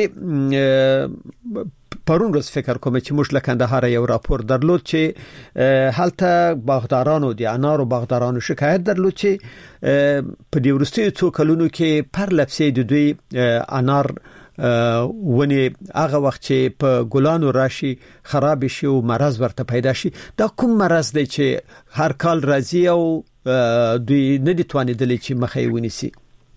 مخکې پرون روز فکر کوم چې موږ له کندهار یو راپور درلود چې هلته باغدارانو د انارو باغدارانو شکایت درلود چې په دې ورستي څو کلونو کې پر لپسې د دوی انار ونی هغه وخت چې په ګلانو راشي خراب شي او مرض ورته پیدا شي. دا کوم مرض دی چې هر کال راځي او دوی نه دي توانیدلی چې مخې ونیسي؟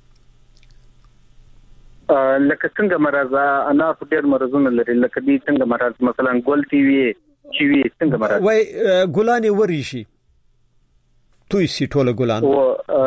لکه څنګه مرض انار په ډېر مرزونه لري، لکه دې څنګه مرض مثلا ګل تی وی چې وی څنګه مرض وای ګلانې وری شي توي سي ټوله ګلان او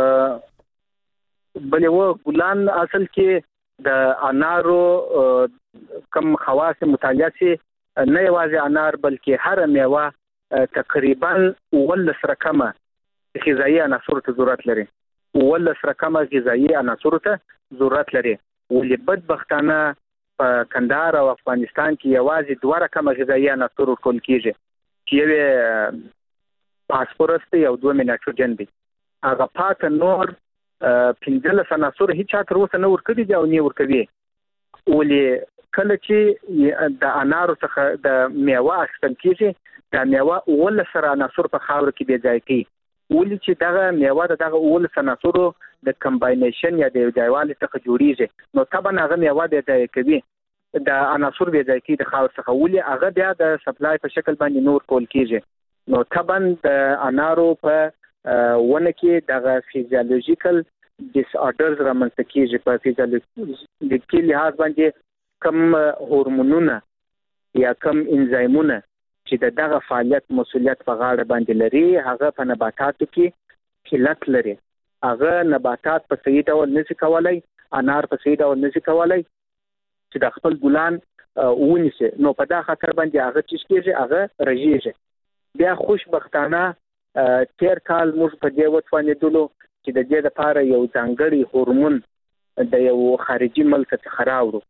بلې و ګلان اصل کې د انارو کم خواص مطالعه سي نه یوازې انار بلکې هر میوه تقریبا ولس رقمه غذایی عناصر ته ضرورت لري، ولس رقمه غذایی عناصر ته ضرورت لري. ولې بدبختانه په کندهار او افغانستان کې یوازې دوه رقمه غذایی عناصر ورکول کیږي چې یو فاسفورس دی او دوه نایتروجن دی. هغه پات نور پنځلس عناصر هیڅ تر اوسه نه ورکړي دي او نه ورکوي. ولې کله چې د انارو څخه د میوه اخیستل کیږي، د میوه ولس عناصر په خاور کې بیا ځای کوي. ولې چې دغه میوه دغه ولس عناصرو د کمباینیشن یا د ځایوالي څخه جوړیږي، نو طبعا هغه میوه د ځای کوي د عناصر به ځای کوي د خاور څخه. ولې هغه بیا د سپلای په شکل باندې نور کول کیږي. نو طبعا د انارو په ونه کې دغه فیزیولوژیکل ډیس آرډرز رامنځته کیږي. په فیزیولوژیکي لحاظ باندې کم هورمونونه یا کم انزایمونه چې دغه فعالیت مسولیت په غاړه باندې لري، هغه په نباتاتو کې قلت لري. هغه نباتات په صحیح ډول نشي کولای، انار په صحیح ډول نشي کولای چې د خپل ګلان ونیسي. نو په دا خاطر باندې هغه چې کېږي هغه رژیږي. بیا خوشبختانه تیر کال موږ په دې وتوانېدلو چې د دې لپاره یو ځانګړی هورمون د یو خارجي ملک څخه راوړو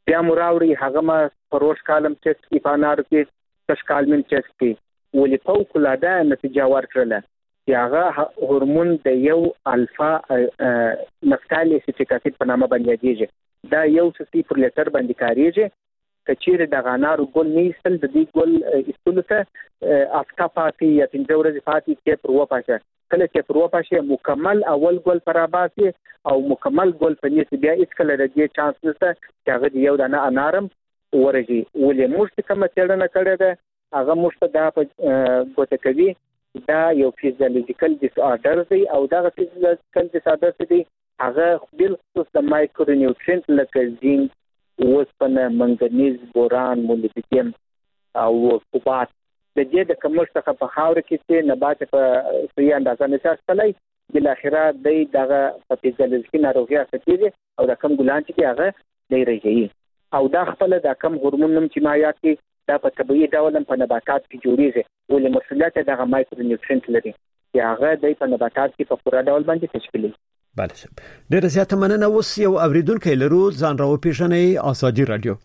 بیا مراوري هغه ما پروش کالم ټیسټ کې پانار کې تشکالمن ټیسټ کې ولې فوق العاده نتیجه ورکړه چې هغه هورمون د یو الفا نفتال اسیټیک اسید په نامه باندې یادېږي دا یو څه پر لیټر باندې کاریږي کچیر د غانارو ګل نه استل د دې ګل استلو ته افتا پاتې یا پنځه ورځې پاتې کې پر وپاشه کله چې پر وپاشه مکمل اول ګل پر اباسي او مکمل ګل په نسبت بیا هیڅ کله د چانس نشته چې هغه یو دانه انارم ورږي ولې موږ کوم څېړنه کړې ده هغه موږ دا په ګوته کوي دا یو فیزیولوژیکل ډیس آرډر دی او دا فیزیولوژیکل ډیس آرډر دی هغه بل خصوص د مایکرو نیوټرینټ لکه زینک وسپنه منګنیز بوران مولېبډیم او کوبات د دې د کمښت څخه په خاور کې چې نبات په صحیح اندازه نشي استلای بل اخره د دغه په فیزیولوژیکي ناروغي اخیږي او د کم ګلان چې هغه دی رژي او دا خپل د کم هورمون نم چې ما یاکي دا په طبيعي ډول په نباتات کې جوړیږي ولې مسؤلیت دغه مایکرو نیوټرینټ لري چې هغه د په نباتات کې په پوره ډول باندې تشکیلي. بله صاحب ډیره زیاته مننه. اوس یو اوریدونکو لرو ځان راو پیژنې ازادي رادیو.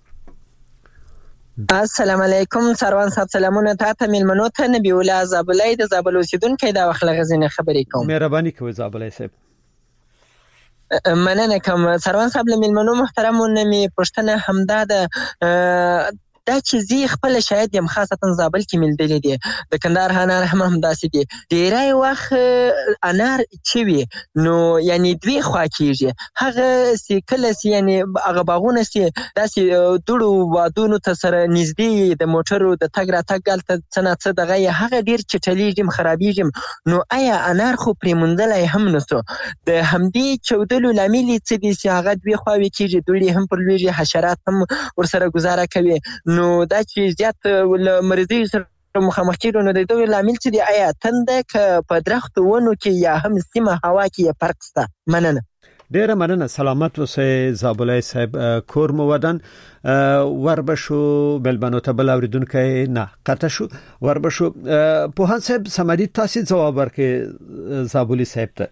السلام علیکم سروان صاحب سلامونه تاسو ملمنو ته نبی الله زابلای د زابل اوسیدونکو دا وخت لغزنه خبرې کوم. مهرباني کوئ زابلای صاحب. مننه کوم سروان صاحب ملمنو محترمونه می پښتنه همدا د دا چې زی خپل شاید یم خاصتا زابل کې ملدلې دي د کندهار انار هم هم داسې دي ډیرای وخت انار چوي نو یعنی دوی خوا کیږي هغه سی کله سی یعنی هغه باغونه سی داسې دوړو وادونو ته سره نږدې د موټرو د تګ را تګ ګل ته څنګه څه دغه هغه ډیر چټلیږي خرابېږي نو آیا انار خو پریموندلای هم نسو د همدې چودلو لامل څه دي چې هغه دوی خوا کیږي دوی هم پر لویږي حشرات هم ورسره گزاره کوي نو دا چې زیات مریضي سره مخامخ کېږي نو د دوی لامل څه دی آیا تنده که په درختو ونو کې یا هم سیمه هوا کې فرق شته؟ مننه. ډیره مننه. سلامت اوسئ زابلای صاحب. کور مو ودان وربشو بلبنو ته بل اوریدونکو نه قطع شو وربشو پوهان صاحب سمدي تاسو جواب ورکړئ زابلی صاحب ته.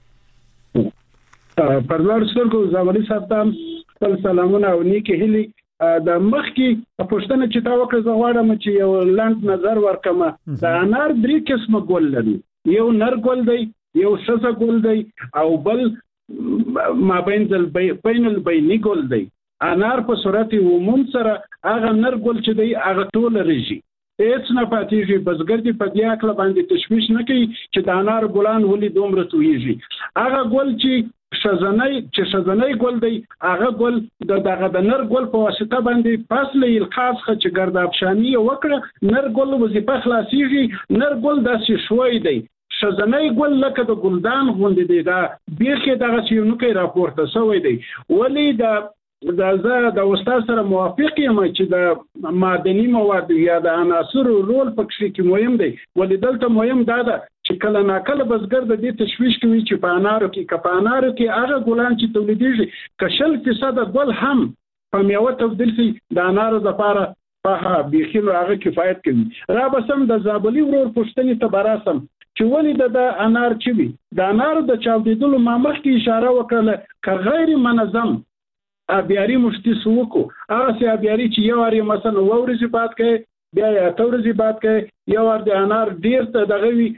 پرلار سرګو زابلی صاحب ته خپل سلامونه او نیکی هلي د مخ کې پښتنه چې تا وکړه زه غواړم چې یو لاند نظر ورکم د انار درې قسمه ګل لري یو نر ګل دی یو شزه ګل دی او بل مابین ذل بین البینی ګل دی. انار په صورت عموم سره هغه نر ګل چې دی هغه ټول رژي هیڅ نه پاتېږي بزګر دې په دې اکل باندې تشویش نه کوي چې د انار ګلان ولې دومره تویږي هغه ګل چې شزنای چې شزنای ګل دی هغه ګل د دغه د نر ګل په واسطه باندې فاصله الخاص خ چې ګردابشانی وکړه نر ګل وظیفه خلاصيږي نر ګل داسې شوی دی شزنای ګل لکه د ګلدان غوندې دی دا بیخي دغه شیونو کې راپورته شوی دی ولی د دا زه د استاد سره موافق یم چې د معدني مواد یا د عناصر رول پکې کې مهم دی ولې دلته مهم دا ده چې کله ناکله بزګر د دې تشویش کوي چې په انارو کې کپانارو کې هغه ګلان چې تولیدېږي کشل فیصد ګل هم په میوه تبدیل شي د انارو لپاره په بيخلو هغه کفایت کوي. را بسم د زابلی ورور پښتني ته براسم چې ولې د انار چوي د انارو د چاودیدلو ما مخکې اشاره وکړه ک غیر منظم ابياري مشتي سوکو هغه سي ابياري چې یو اړ مثلا وورځي بات کوي بیا یا تورځي بات کوي یو اړ د انار ډیر ته دغه وی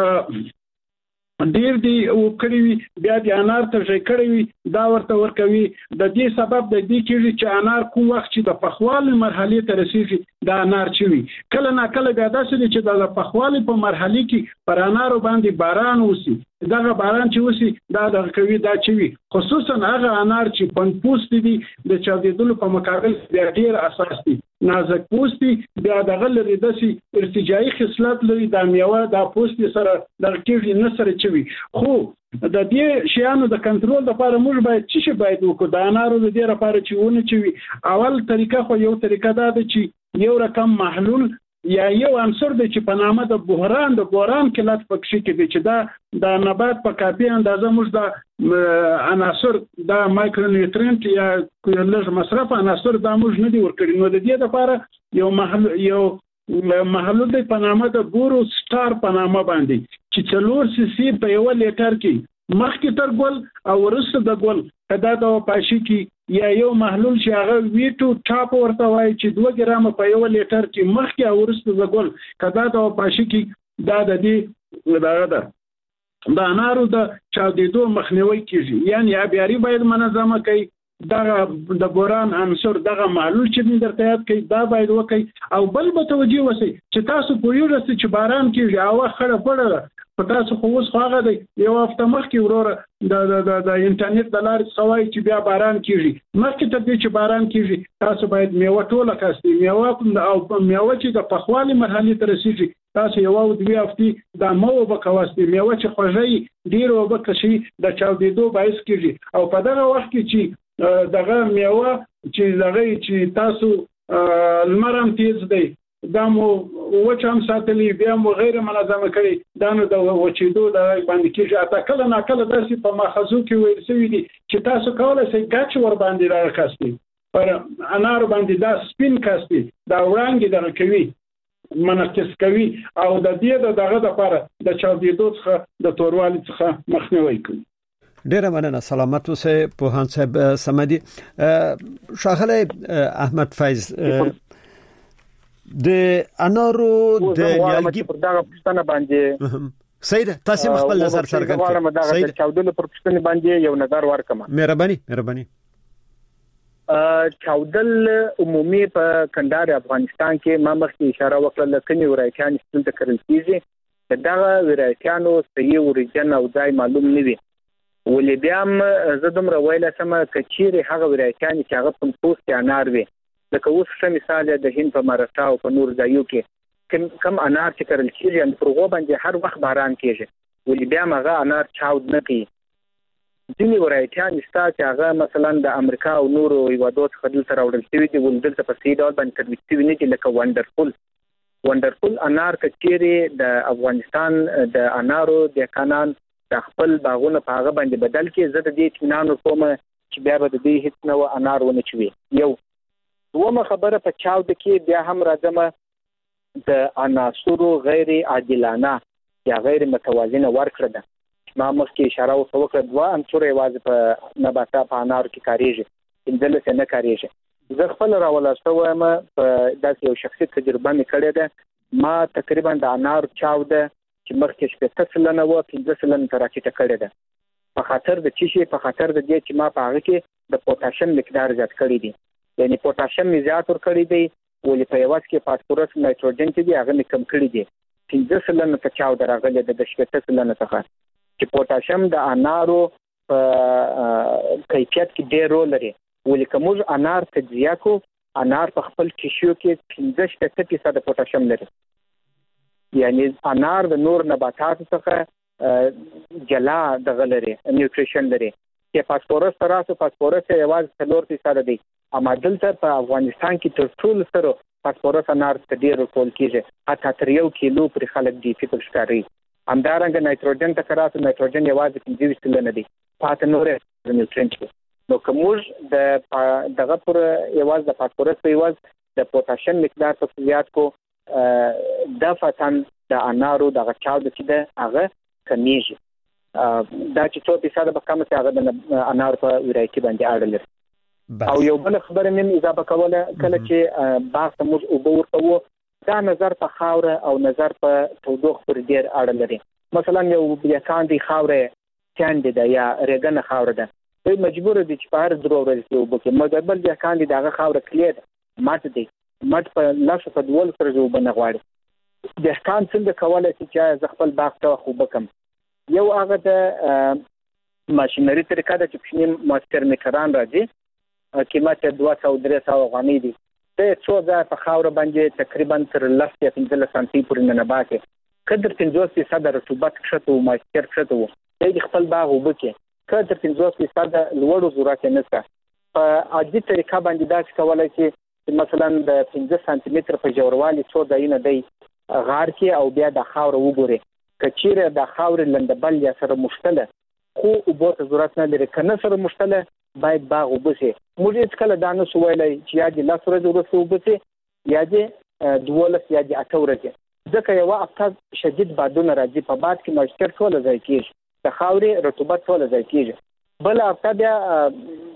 ډیر دی او کړی وی بیا د انار ته ځای کړی وی دا ورته ورکوي د دې سبب د دې کېږي چې انار کوم وخت چې د پخوالي مرحله ته رسیږي د انار چوي کله نا کله بیا داسې چې د پخوالي په مرحله کې پر انارو باندې باران وسی دغه باران چې وسی دا د کوي دا چوي خصوصا هغه انار چې پن پوست دي د چاودیدلو په مقابل بیا ډیر اساس دي نازک پوست دي بیا دغه لري داسې ارتجاعي خصلت لري د میوه د پوست سره د کېږي نه سره چوي خو د دې شیانو د کنټرول لپاره موږ باید چې شي باید وکړو د انارو د دې لپاره چې ونه چوي اول طریقه خو یو طریقه دا ده چې یو رقم محلول یا یو عنصر دی چې په نامه د بحران د بوران کلات پکې کې دی چې دا د نبات په کافي اندازه موږ د عناصر د مایکرو نیوټرینټ یا لږ مصرف عناصر د موږ نه دی ورکړي نو د دې لپاره یو محلول یو محلول دی په نامه د بورو سټار په نامه باندې چې څلور سی سی په یو لیټر کې مخکې تر ګل او ورسته د ګل کدا د پاشي کې یا یو محلول چې هغه ویټو ټاپ ورته وایي چې دوه ګرام په یو لیټر کې مخکې او وروسته زګول کدا ته پاشي کې دا د دې دغه ده د انارو د چاودېدو مخنیوي کیږي. یعنی آبیاري باید منظمه کوي، دغه د بوران عنصر دغه محلول چې درته یاد کوي دا باید وکړي. او بل به توجه وسی چې تاسو پوهیږئ چې باران کیږي او خړه پړه په تاسو خو اوس هغه دی یو هفته مخکې وروره د د د انټرنیټ د لارې څخه چې بیا باران کیږي. مخکې تر دې چې باران کیږي تاسو باید میوه ټوله کاستئ، میوه او میوه چې د پخوالي مرحلې ته رسیږي تاسو یو او دوه هفتې د مو به کواستئ. میوه چې خوږی ډیر وبکه شي د چاودېدو باعث کیږي. او په دغه وخت کې چې دغه میوه چې دغه چې تاسو لمرم تیز دی دا مو وچم ساتلی بیا مو غیر منظمه کړي دا نو د وچېدو د باندې کېږي. اته کله نه کله داسې په ماخذو کې ویل شوي دي چې تاسو کولی شئ ګچ ور باندې راکاستئ، پر انار باندې دا سپین کاستئ، دا وړانګې دغه کوي منعکس کوي او د دې د دغه لپاره د چاودېدو څخه د توروالي څخه مخنیوي کوي. ډیره مننه. سلامت اوسئ پوهان صاحب سمدي. ښاغلی احمد فیض د انارو د نیالګي پر دغه پښتنه باندې سید تاسو خپل نظر څرګند کړئ. سید چاودل پر پښتنه باندې یو نظر ورکم. مهرباني مهرباني. چاودل عمومي په کندهار افغانستان کې ما مخکې اشاره وکړه لکه ورایتیان ستل د کرل کیږي دغه ورایتیانو صحیح اوریجن او ځای معلوم نه وي. ولې بیا هم زه دومره ویل سم کچيري هغه ورایتیان چې هغه په پوسټ انار وي لکه اوس څه مثال د هند په مارتا او په نور ځایو کې کم کم انار چې کرل کیږي ان پرغو باندې هر وخت باران کیږي ولې بیا هغه انار چاود نه کوي. ځینې ورایتیان شته چې هغه مثلا د امریکا او نورو هیوادو څخه دلته راوړل شوي دي ول دلته په سي ډول باندې ترویج شوي نه دي لکه وندرفول وندرفول انار کچيري د افغانستان د انارو د کانان د خپل باغونه په هغه باندې بدل کې زه د دې اطمینان کوم چې بیا به د دې هیڅ نو انار ونه چوي. یو دومره خبره په چاود کې بیا هم راځم د عناصرو غیر عادلانه یا غیر متوازنه ورکړه ده. ما مخکې اشاره وکړه دوه عنصر یوازې په نباتات په انارو کې کاریږي اندل څه نه کاریږي. زه خپل راولستوم په داسې یو شخصي تجربه مې کړې ده. ما تقریبا د انار چاود چې مخکې شپږ سلنه و پنځه سلنه تراکیټه کړې ده په خاطر د چی په خاطر د دې چې ما په هغه کې د پوتاشیم مقدار زیات کړی دی. یعنی پوتاشیم می زیات ور کړی دی ولې په یوازې کې فاسفورس نایتروجن چې دی هغه می کم کړی دی. پنځه سلنه ته چاو درغله د شپږ سلنه څخه چې پوتاشیم د انارو په کیفیت کې ډېر رول لري. ولې کوم انار تجزیه کو انار په خپل ټیشو کې پنځه فیصد پوتاشیم لري. یعنی انار د نور نباتاتو څخه جلا دغه لري نیوټریشن لري. چې فاسفورس تراسو فاسفورس یوازې څلور فیصد دی اما دلته په افغانستان کې تر ټولو سره فاسفورس انار ته ډیر ټول کیږي حتی تر یو کیلو پر خلک دی فکر ښکاري. همدارنګه نایتروجن ته کراسو نایتروجن یوازې پنځه سلنه دی پاتې نور نیوټرینټ. نو کومج د دغه پر یوازې د فاسفورس په یوازې د پوتاشیم مقدار په زیات کو د فتن د انارو دغه چاود چې ده هغه کمیږي. دا چې څو فیصد به کم څه هغه د انار په ورایتي باندې اړه لري. او یو بل خبره مې اضافه کوله کله چې باغ ته موږ اوبه ورکوو دا نظر په خاوره او نظر په تودوخه پر ډیر اړه لري. مثلا یو بیاکاندي خاوره چاند ده یا رګنه خاوره ده دوی مجبور دي چې په هر درو ورځې اوبه کې مګر بل بیاکاندي دغه خاوره کلید ماته دي مټ په لاس په دول سره اوبه نه غواړي. د ښکان څنګه کولای شي چې ز خپل باغ ته خو بکم یو هغه د ماشينري طریقه ده چې پښنیم ماستر میکران راځي قیمت دوه سوه درې سوه افغانۍ دی. د څو ځای په خاوره باندې تقریبا تر لس یا پنځلس سانتي پورې ننباتي قدر پنځوس فیصد رطوبت کښته او مایستر کښته و د خپل باغ اوبه کې قدر پنځوس فیصد لوړو ضرورت نه شته. په عادي طریقه باندې دا کولای شي مثلا د پنځه سانتي متر په ژوروالي څو ځایونه دی غار کې او بیا د خاوره وګوري کچیره د خاورې لندبل یا سره مشتله خو اوبو ته ضرورت نه لري کنه سره مشتله باید باغ وبسي. موږ هیڅ کله دا نه سو ویلای چې یا د لاس ورځې وروسته وبسي یا د دولس یا د اته ورځې ځکه یو وخت شدید بادونه راځي په باد کې مایستر ټول ځای کېږي د خاورې رطوبت ټول ځای کېږي. بل هفته بیا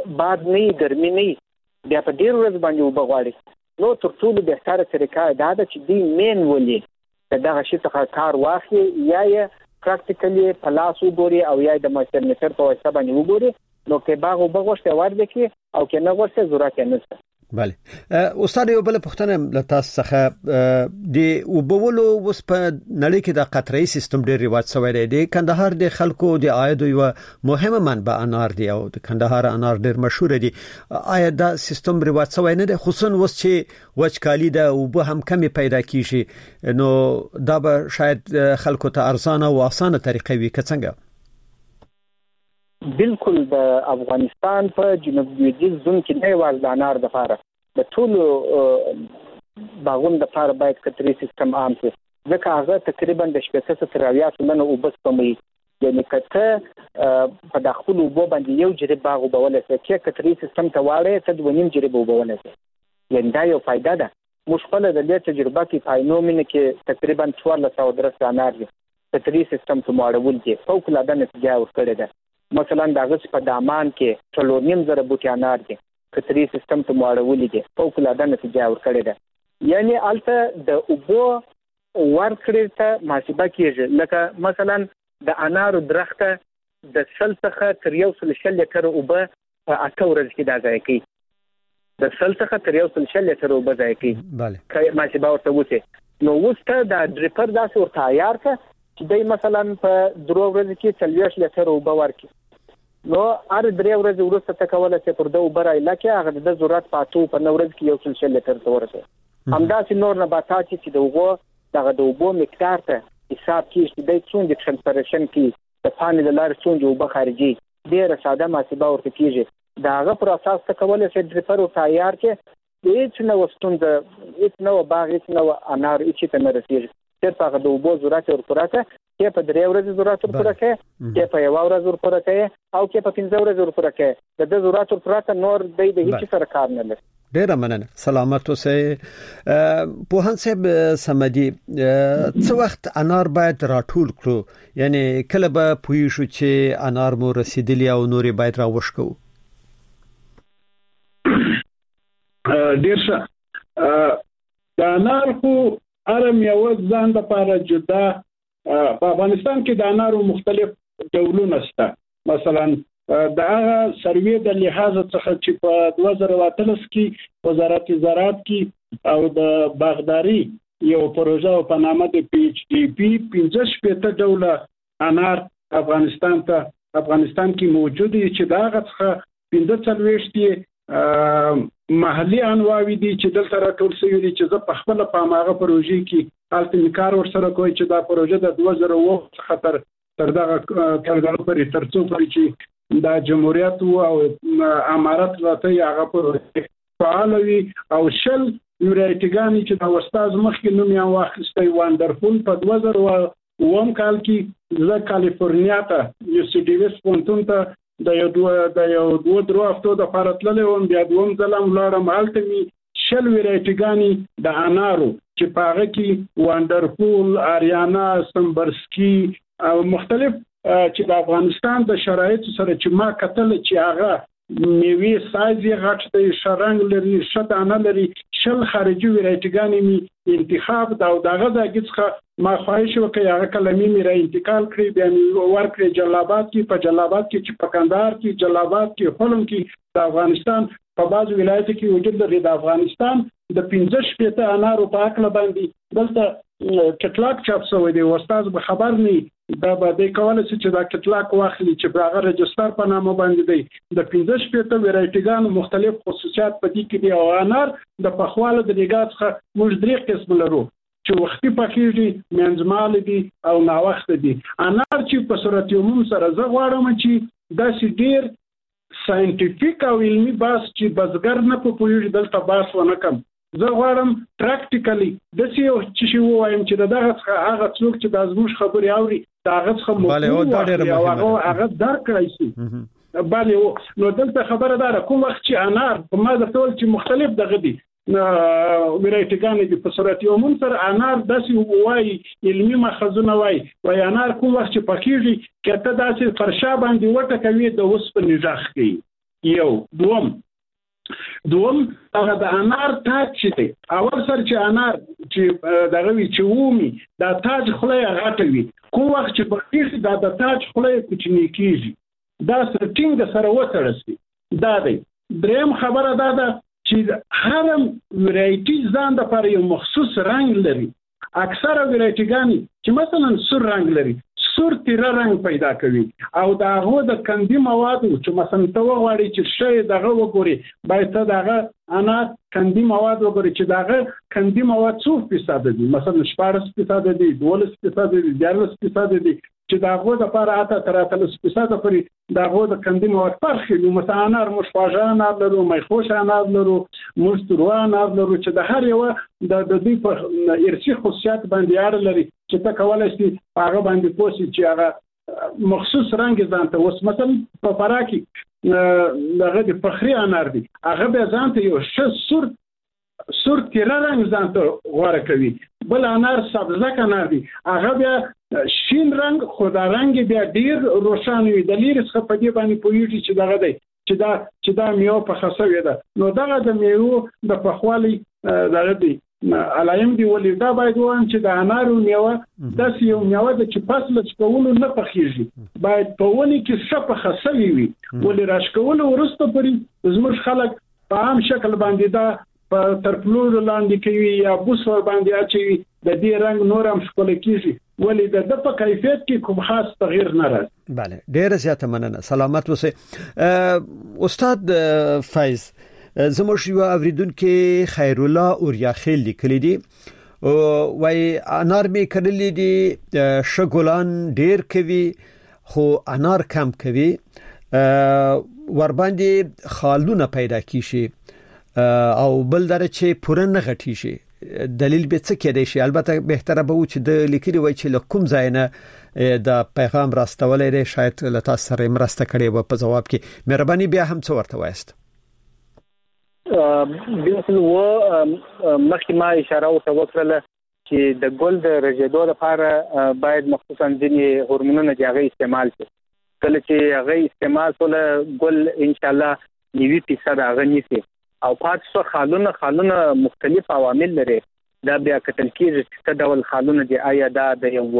باد نه ګرمي نه بیا په ډیر ورځ باندې وب غواړي نو تر ټولو بهتره طریقه دا ده چې دی مین ولي دغه شي څخه کار واخلي یا یې پریکټیکلی په لاس وګوري او یا د ماستر میټر په واسطه باندې وګوري نو کې باغ وبغوشته ورده کې او کې نه غوښته ضرورت نه نشته. بله استاد یو بل پوښتنه لته څخه د وبولو وس په نړۍ کې د قطري سیستم ډیر رواج شوی دی د کندهار د خلکو د عاید یو مهمه منبع انار دی او د کندهار انار ډیر مشهور دي. آیا دا سیستم رواج شوی نه دی خصوصا وس چې وچکالي ده او به هم کمی پیدا کیږي نو دا به شاید خلکو ته ارزانه او اسانه طریقې وي که څنګه؟ بالکل د افغانستان په جنوب لویدیځ زون کې نه واز د انار د فاره د ټول باغون د فاره باید کتري سیستم عام شي ځکه هغه تقریبا د شپږ سوه تر اویا سلنه وبس پمي یعنی کته په داخل وبو باندې یو جری باغ وبولې چې کتري سیستم ته واړې ته د ونیم جری وبولې یعنی دا یو فائدہ ده مشکل د دې تجربه کې پاینومینه کې تقریبا څوارلس سوه درس انار دي کتري سیستم ته واړول دي فوق العاده نتیجه ورکړې ده. مثلا د غس په دامان کې څلورنیم زره بوټي انار دي کتري سیستم ته مواړولې دي فوق العاده نتیجه ورکړې ده یعنی البته د اوبو ورکړې ته محاسبه کیږي لکه مثلا د انارو درخته د سل څخه تر یو سل شل لیټر اوبه په اته ورځې کې دا ځای کوي د سل څخه تر یو سل شل لیټر اوبه ځای کوي بله کله محاسبه ورته وته نو وسته د ډریپر داسې ورته عیار ک چې دای مثلا په درو ورځې کې څلوېښت لیټر اوبه ورکړي نو ار درې ورځې وروسته تکوله چې پر دوه برای لکه هغه د ضرورت پاتو په نورز کې یو څل شل لیټر ورسه همداسې نور نباتات چې دغه دغه د اوبو مقدار ته حساب کیږي چې د څونډ ټرانسپریشن کې د پانی د لارې څونډ اوبه خارجي ډیره ساده محاسبه ورته کیږي داغه پر اساس تکوله چې ډریپر او تیار کې هیڅ نو وستوند هیڅ نو باغ هیڅ نو انار هیڅ ته نه رسیږي چې په د اوبو ضرورت ورکړه کې په درې ورځې ضرورت ورکړه کې په یو ورځ ورکړه او کې په پنځه ورځې ورکړه د ضرورت ورکړه نور د هیڅ سره کار نه لري. ډیر مننه سلامت اوسئ. په هانسب سمدي څو وخت انار باید راټول کړو یعنی کله به پوي شو چې انار مو رسیدلی او نوري باید راوښکو؟ ډیر ښه د انار خو ارم یو ځان د لپاره جدا په افغانستان کې د انارو مختلف ډولونه شته مثلا د هغه سروې د لحاظ څخه چې په دوه زره اتلس کې وزارت زراعت کې او د باغداري یو پروژه په نامه د پی ایچ ډی پی پنځه شپږ ډوله انار افغانستان ته افغانستان کې موجود دي چې دا هغه څخه پنځه څلوېښت محلي انواوي دي چې دلته راټول شوي دي چې زه په خپل په هغه پروژې کې الته کار ورسره کوي چې دا پروژه د دوه زره اووه څخه تر تر دغه کارګرو پرې ترڅو پرې چې د جمهوریت او امارت راته هغه پروژه فعال وي او شل یورایټګانی چې د استاد مخکې نوم یې واخیستی وانډرفول په دوه زره اووه کال کې زه کالیفورنیا ته یو سی ډیویس پونتون ته د یو دوه د یو دوه درو هفتو د فارتللې وم بیا دوم ځلم لاړم هلته می شل ویرایټګانی د انارو چې پاغه کې وانډرفول اریانا سمبرسکی او مختلف چې د افغانستان د شرایط سره چې ما کتل چې هغه میوه سایزي غټ دی شرنګ لري شتانه لري شل خارجي ویرایټګانی می انتخاب دا دغه دغه څخه ما خواهش وکړ هغه کلمې می را انتقال کړی بیا می ورکړی جلابات کې په جلابات کې چې په کندهار کې جلابات کې خلم کې د افغانستان په بعض ولایتونو کې وجود لري د افغانستان د پنځه شپږ انارو په اکل باندې دلته کټلاک چاپ شوی دی استاد به خبر نه دا به د کوله چې دا کټلاک واخلي چې هغه رجستر په نامه باندې دی د پنځه شپږ ویرایټګان مختلف خصوصیات په دې کې دي او انار د پخواله د نگاه څخه موږ درې قسم لرو چې وختي پخېږي منځمال دي او ناوخت دي انار چې په صورت عموم سره زه غواړم چې دا سي ډیر ساينټیفیک او علمي باس چې بزګر نه په پوهیږي دلته باس ونه کم زه غواړم پریکټیکلی د سی او چې وایم چې دغه هغه څوک چې د ازموش خبري اوري دا هغه څه مو هغه هغه درک راځي بله نو دلته خبره ده کوم وخت چې انار په ما د ټول چې مختلف دغه دي ویرایټګان دي په صورت عموم سره انار داسې وای علمي مخزونه وای وای انار کوم وخت چې پکېږي کته داسې فرشا باندې وټه کوي د اوس په نجاح کوي یو دوم دوم هغه د انار تاج چې اول سر چې انار چې دغه وی چې وومي دا تاج خلای غټوي کوم وخت چې بخیږي دا د تاج خلای کوچنی کیږي دا سټینګ سره وتړسي دا دی. دریم خبره دا ده چې هر ورایټي ځان د پر یو مخصوص رنگ لري. اکثره ورایټیګانی چې مثلا سور رنگ لري سور تیره رنگ پیدا کوي او دا هغه د کندي مواد چې مثلا ته وغواړي چې شی دغه وګوري باید ته دغه انا کندي مواد وګوري چې دغه کندي مواد څو فیصد دي مثلا شپږ فیصد دي دولس فیصد دي دیارلس فیصد دي چې دغه د لپاره اته تر اتلس فیصد پورې دغه د کندي مواد فرق دي. مثلا انار مشواژه انار لرو مېخوش انار لرو مستروه انار لرو چې د هر یو د دې په ارشي خصوصیات باندې اړه لري چې ته کولای شې هغه باندې پوښتنه چې هغه مخصوص رنگ ځانته وس مثلا په فراکي دغه د فخري انار دي هغه به ځانته یو ش سور سور تیره رنگ ځانته غوړه کوي. بل انار سبزک انار دي هغه بیا شین رنگ خدا رنگ بیا ډیر روشن وي د لیر څخه په دې باندې پویږي چې دغه دی چې دا چې دا میوه په خاصه ده نو دغه د میوه د پخوالي دغه دی علایم دی ولې دا باید وان چې د انارو میوه د یو میوه د چې فصل څکولو نه پخېږي باید په ونی کې شپه خاصه وي ولې راشکولو ورسته پرې زموږ خلک په عام شکل باندې دا په ترپلور لاندې کوي یا بوسور باندې اچي د دې رنگ نور هم ښکل کیږي ولې د د په کیفیت کې کوم خاص تغییر نه راځي. بله ډیره زیاته مننه سلامت اوسئ. استاد فایز زموږ یو اوریدونکو خیر الله اوریاخیل لیکلی دی وای انار می کړلی دی شګولان ډیر کوي خو انار کم کوي ور باندې خالونه پیدا کیشي او بل در چې پوره نه غټی شي دلیل به څه کېدای شي. البته بهتره به و چې د لیکلي وای چې لکم زاینه د پیغام راستولې ده شاید له تاسو سره مرسته کړي و په جواب کې مهرباني بیا هم څه ورته وایست. بالکل و مخکې ما اشاره وکړه چې د ګل د رژیدو لپاره باید مخصوصا ځینې هورمونونه د هغه استعمال شي. کله چې هغه استعمال کول ګل ان شاء الله نوي فیصد هغه نیسي او پاتې څو خالونه خالونه مختلف عوامل لري دا بیا کتل کېږي چې څه ډول خالونه دي آیا دا د یو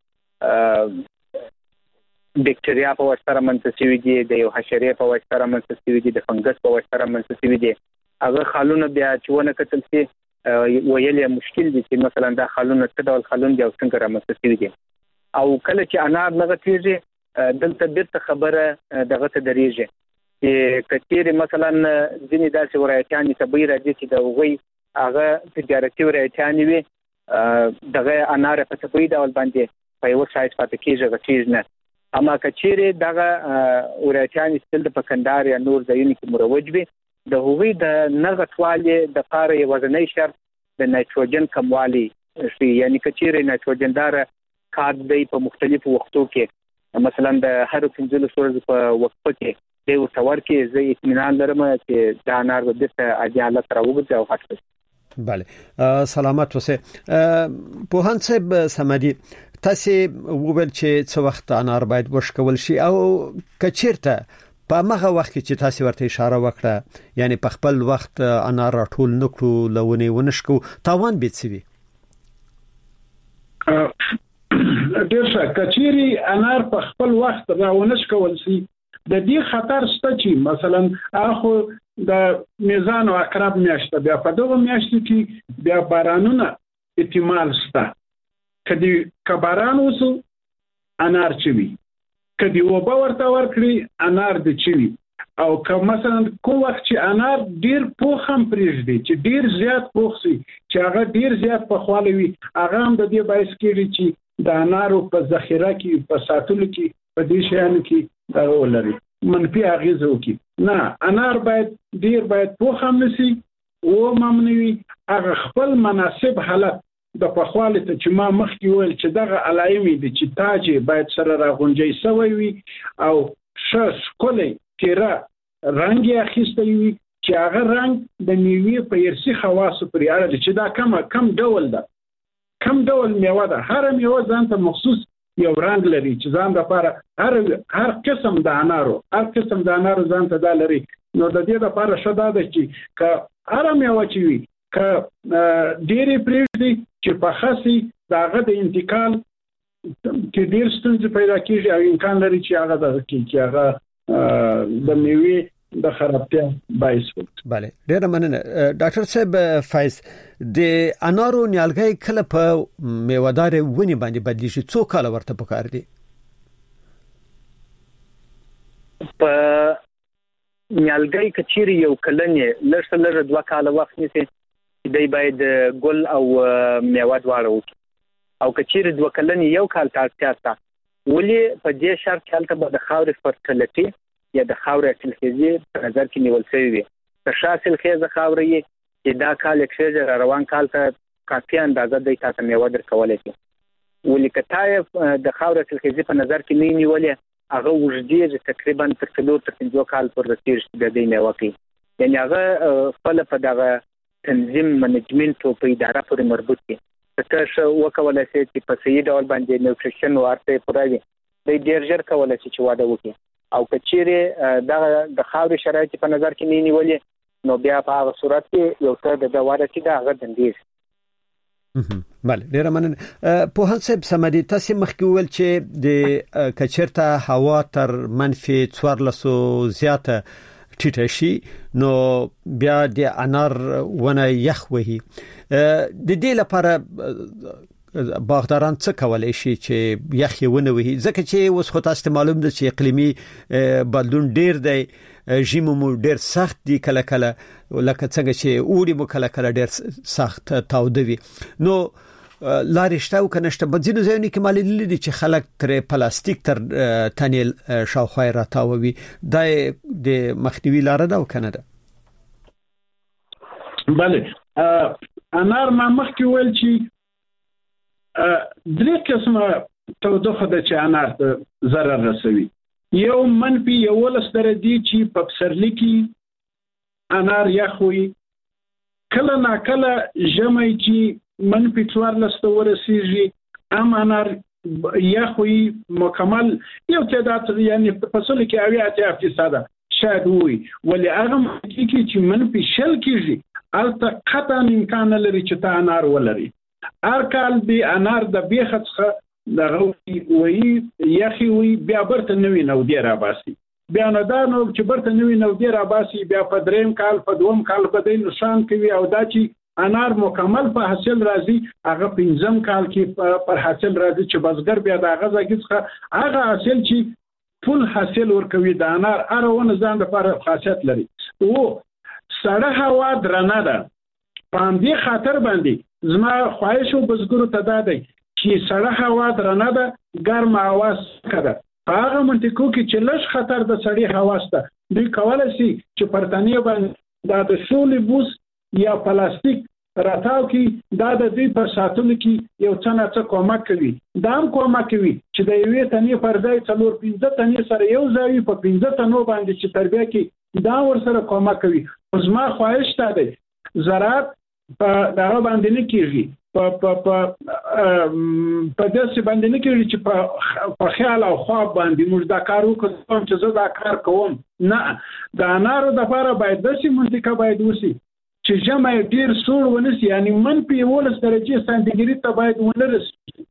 بکټریا په واسطه منځ شوي دي د یو حشرې په واسطه منځ شوي دي د فنګس په واسطه منځ شوي دي هغه خالونه بیا چې ونه کتل شي ویلې مشکل دي چې مثلا دا خالونه څه ډول خالونه دي او څنګه رامنځته شوي دي او کله چې انار نه غټیږي دلته بیرته خبره دغه ته درېږي چې کثیر مثلا ځینې داسې ورایتیان تبعی راځي چې د وغوي هغه تجارتي ورایتیان وي دغه انار په تبعی ډول باندې په یو سایت پاتې کېږي غټیږي نه اما کثیر دغه ورایتیان ستل د پکندار یا نور ځایونو کې مروج وي د هغوی د نغټوالي د لپاره یو وزنی شرط د نایتروجن کموالی شي یعنی کثیر نایتروجن دار کاد دی په مختلفو وختو کې مثلا د هر پنځلس ورځې په وقفه کې د وتور کې زه اطمینان لرم چې دا انار به د اجازه تر وګورځي او حق. بله سلامت اوسئ. په هان صاحب سمدي تاسو وویل چې څو وخت انار باید وشکول شي او کچیرته په هغه وخت کې چې تاسو ورته اشاره وکړه یعنی په خپل وخت انار راټول نکړو لونه ونشکو تاوان بیتسوي. ډیر ښه کچيري انار په خپل وخت راونشکول شي د دې خطر شته چې مثلا اخو د میزان او اقرب میاشته بیا په دغه میاشتو کې بیا بارانونه احتمال شته کدي کباران وسو انار چوي کدي وبا ورته ورکړي انار د چوي او که مثلا کوم وخت چې انار ډیر پوخ هم پریږدي چې ډیر زیات پوخ شي چې هغه ډیر زیات په خواله وي هغه هم د دې باعث کېږي چې د انارو په ذخیره کې په ساتلو کې په دې شیانو کې دا ولري منفي اغیزه وکړي. نه انار باید ډیر باید پوخ هم نشي او ممنوي هغه خپل مناسب حالت د پخواله ته چې ما مخکې ویل چې دغه علایمي دي چې تاج باید سره راغونجي سوی وي او شش کولې تیرا رنگ اخیسته وي چې هغه رنگ د میوې په ارسي خواصو پرې اړه چې دا کم کم ډول ده کم ډول میوه ده هر میوه ځانته مخصوص یو رنگ لري چې ځان لپاره هر هر قسم د انارو هر قسم د انارو ځان ته دا لري. نو د دې لپاره شدا ده چې ک ارم یو چې وي ک ډېری پریږدي چې په خاصي داغه د انتقال کې ډېر ستونزې پیدا کیږي او امکان لري چې هغه د چې هغه د میوې د خرابتیا باعث وي. bale ډېر مننه ډاکټر صاحب فایز. د انارو نیالګي کله په میوهدار ونی باندې بدلیږي څو کال ورته پکار دي؟ په نیالګي کچيري یو کلنې لږ لږ دوه کال وخت نیسي دی باید ګل او میوه دواړه وکړي او کچيري دوه کلنې یو کال تاسو ته ولې په دې شرط کې به د خاورې فرټیلیټي یا د خاورې تلخیزي په نظر کې نیول شوی وي. د شاسل خیزه خاورې چې دا کال اکسیجر روان کال ته کافي اندازه د تاسو میوه درکولای شي. ولې کته د خاورې تلخیزي په نظر کې نه نیولې هغه وجدي تقریبا تر څلور تر پنځه کال پر رسیدل د دې میوه کې. یعنی هغه خپل په دغه تنظیم منیجمنت او په اداره پورې مربوط دي. تاسو وکولای شئ چې په صحیح ډول باندې نیوټریشن ورته پوره دی ډیر ژر کولای شي چې واده وکړي او کچيري د د خاورې شرایط په نظر کې نه نیولې نو بیا په هغه صورت کې یو څه د دواره کې دا هغه دندې. bale ډیر مننه په هڅه صاحب سمدي تاسو مخکې ول چې د کچرته هوا تر منفي څوارلسو زیاته ټیټه شي نو بیا د انار ونه یخ وهي. د دې لپاره باغداران څه کولای شي چې یخ ونه وهي ځکه چې اوس خو تاسو معلوم ده چې اقلیمي بدلون ډیر دی ژمی مو ډیر سخت دی کله کله لکه څنګه چې اوړي مو کله کله ډیر سخت تاودوي نو لارښته او کنهشته بځینو ځایونو کې مالي لیدي چې خلک تر پلاستیک تر تنیل شاوخوا راتاوي دا د مخنیوي لار ده او کنه ده. bale انار ما مخکې ویل چې درې قسمه تودوخه د چې انار ته ضرر رسوي. یو منفي یولس درجه چې په پسرلي کې انار یخ وي کله نا کله ژمی چې منفي څوارلس ته ورسیږي ام انار یخ وي مکمل یو تعداد یعنی په فصل کې اویا اتیا فیصد شاید وي ولې هغه کې چې منفي شل کېږي البته قطعا امکان لري چې تا انار ولري. هر کال دی انار د بیخڅخه د غوي وی یخي وی بیا برته نوې نو دی را باسي بیا نه دا نو چې برته نوې نو دی را باسي بیا په دریم کال په دوم کال په دې نشان کوي او دا چې انار مکمل په حاصل راځي هغه پنځم کال کې پر حاصل راځي چې بزګر بیا د غزاګیڅخه هغه حاصل چې ټول حاصل ورکوي د انار ارونه ځان لپاره خاصیت لري. او سړه هوا درنه ده په دې خاطر باندې زما خواهش او بزګرو ته دا دی چې سړه هوا درنه ده ګرم هوا سکه ده په هغه منطقو کې چې لږ خطر د سړې هوا سته دوی کولای شي چې پرتنی باندې دا د شولې بوس یا پلاستیک راتاو کې دا د دې په ساتلو کې یو څه نه څه کومک کوي. دا هم کومک کوي چې د یوې تنې پر ځای څلور پنځه تنې سره یو ځای په پنځه تنو باندې چې تربیه کې دا ور سره کومک کوي. زما خواهش ته دی زراعت په دغه باندې نه کیږي په په په په داسې باندې نه کیږي چې په په خیال او خواب باندې موږ دا کار وکړو چې زه دا کار کوم. نه د انارو د لپاره باید داسې منطقه باید وسی چې ژمی ډیر سوړ ونسی یعنی منفي یولس درجه سانتیګریډ ته باید ونرسي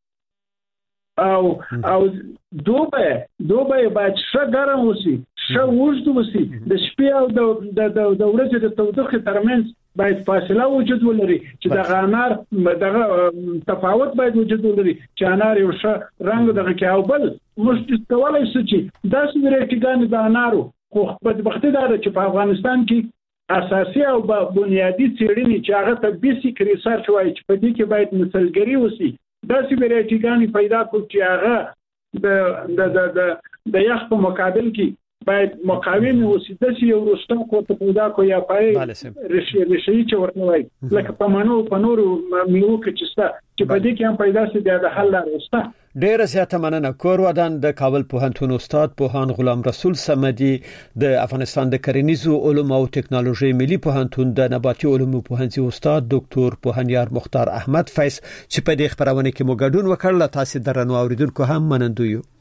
او او دوبه دوبه باید ښه ګرم وسی ښه وژد وسی د شپې او د د د ورځې د تودوخې ترمنځ باید فاصله وجود ولري چې د انار دغه تفاوت باید وجود ولري چې انار یو ښه رنگ دغه کې او بل موږ کولای شو چې داسې ورېټګان د انارو خو بدبختي دا چې په افغانستان کې اساسي او بنیادی څېړنې چې هغه ته بیسیک ریسرچ وایي چې په دې کې باید نسلګري وسی داسې ورېټګان پیدا کړو چې هغه د د د د یخ په مقابل کې باید مقاوم وسی داسې یو رستم کو ته پیدا کو یا پای رشي رشي چې ورته وایي لکه په منو په نورو میو کې چې ستا چې په دې کې هم پیدا سي د حل لاره ستا ډېر زیاته مننه. کور ودان د کابل پوهنتون استاد پوهان غلام رسول سمدي د افغانستان د کرنیزو علومو او ټکنالوژي ملي پوهنتون د نباتي علومو پوهنځي استاد ډاکټر پوهنیار مختار احمد فیض چې په دې خبرونه کې مو ګډون وکړل. تاسو درنو اوریدونکو هم منندوی یو.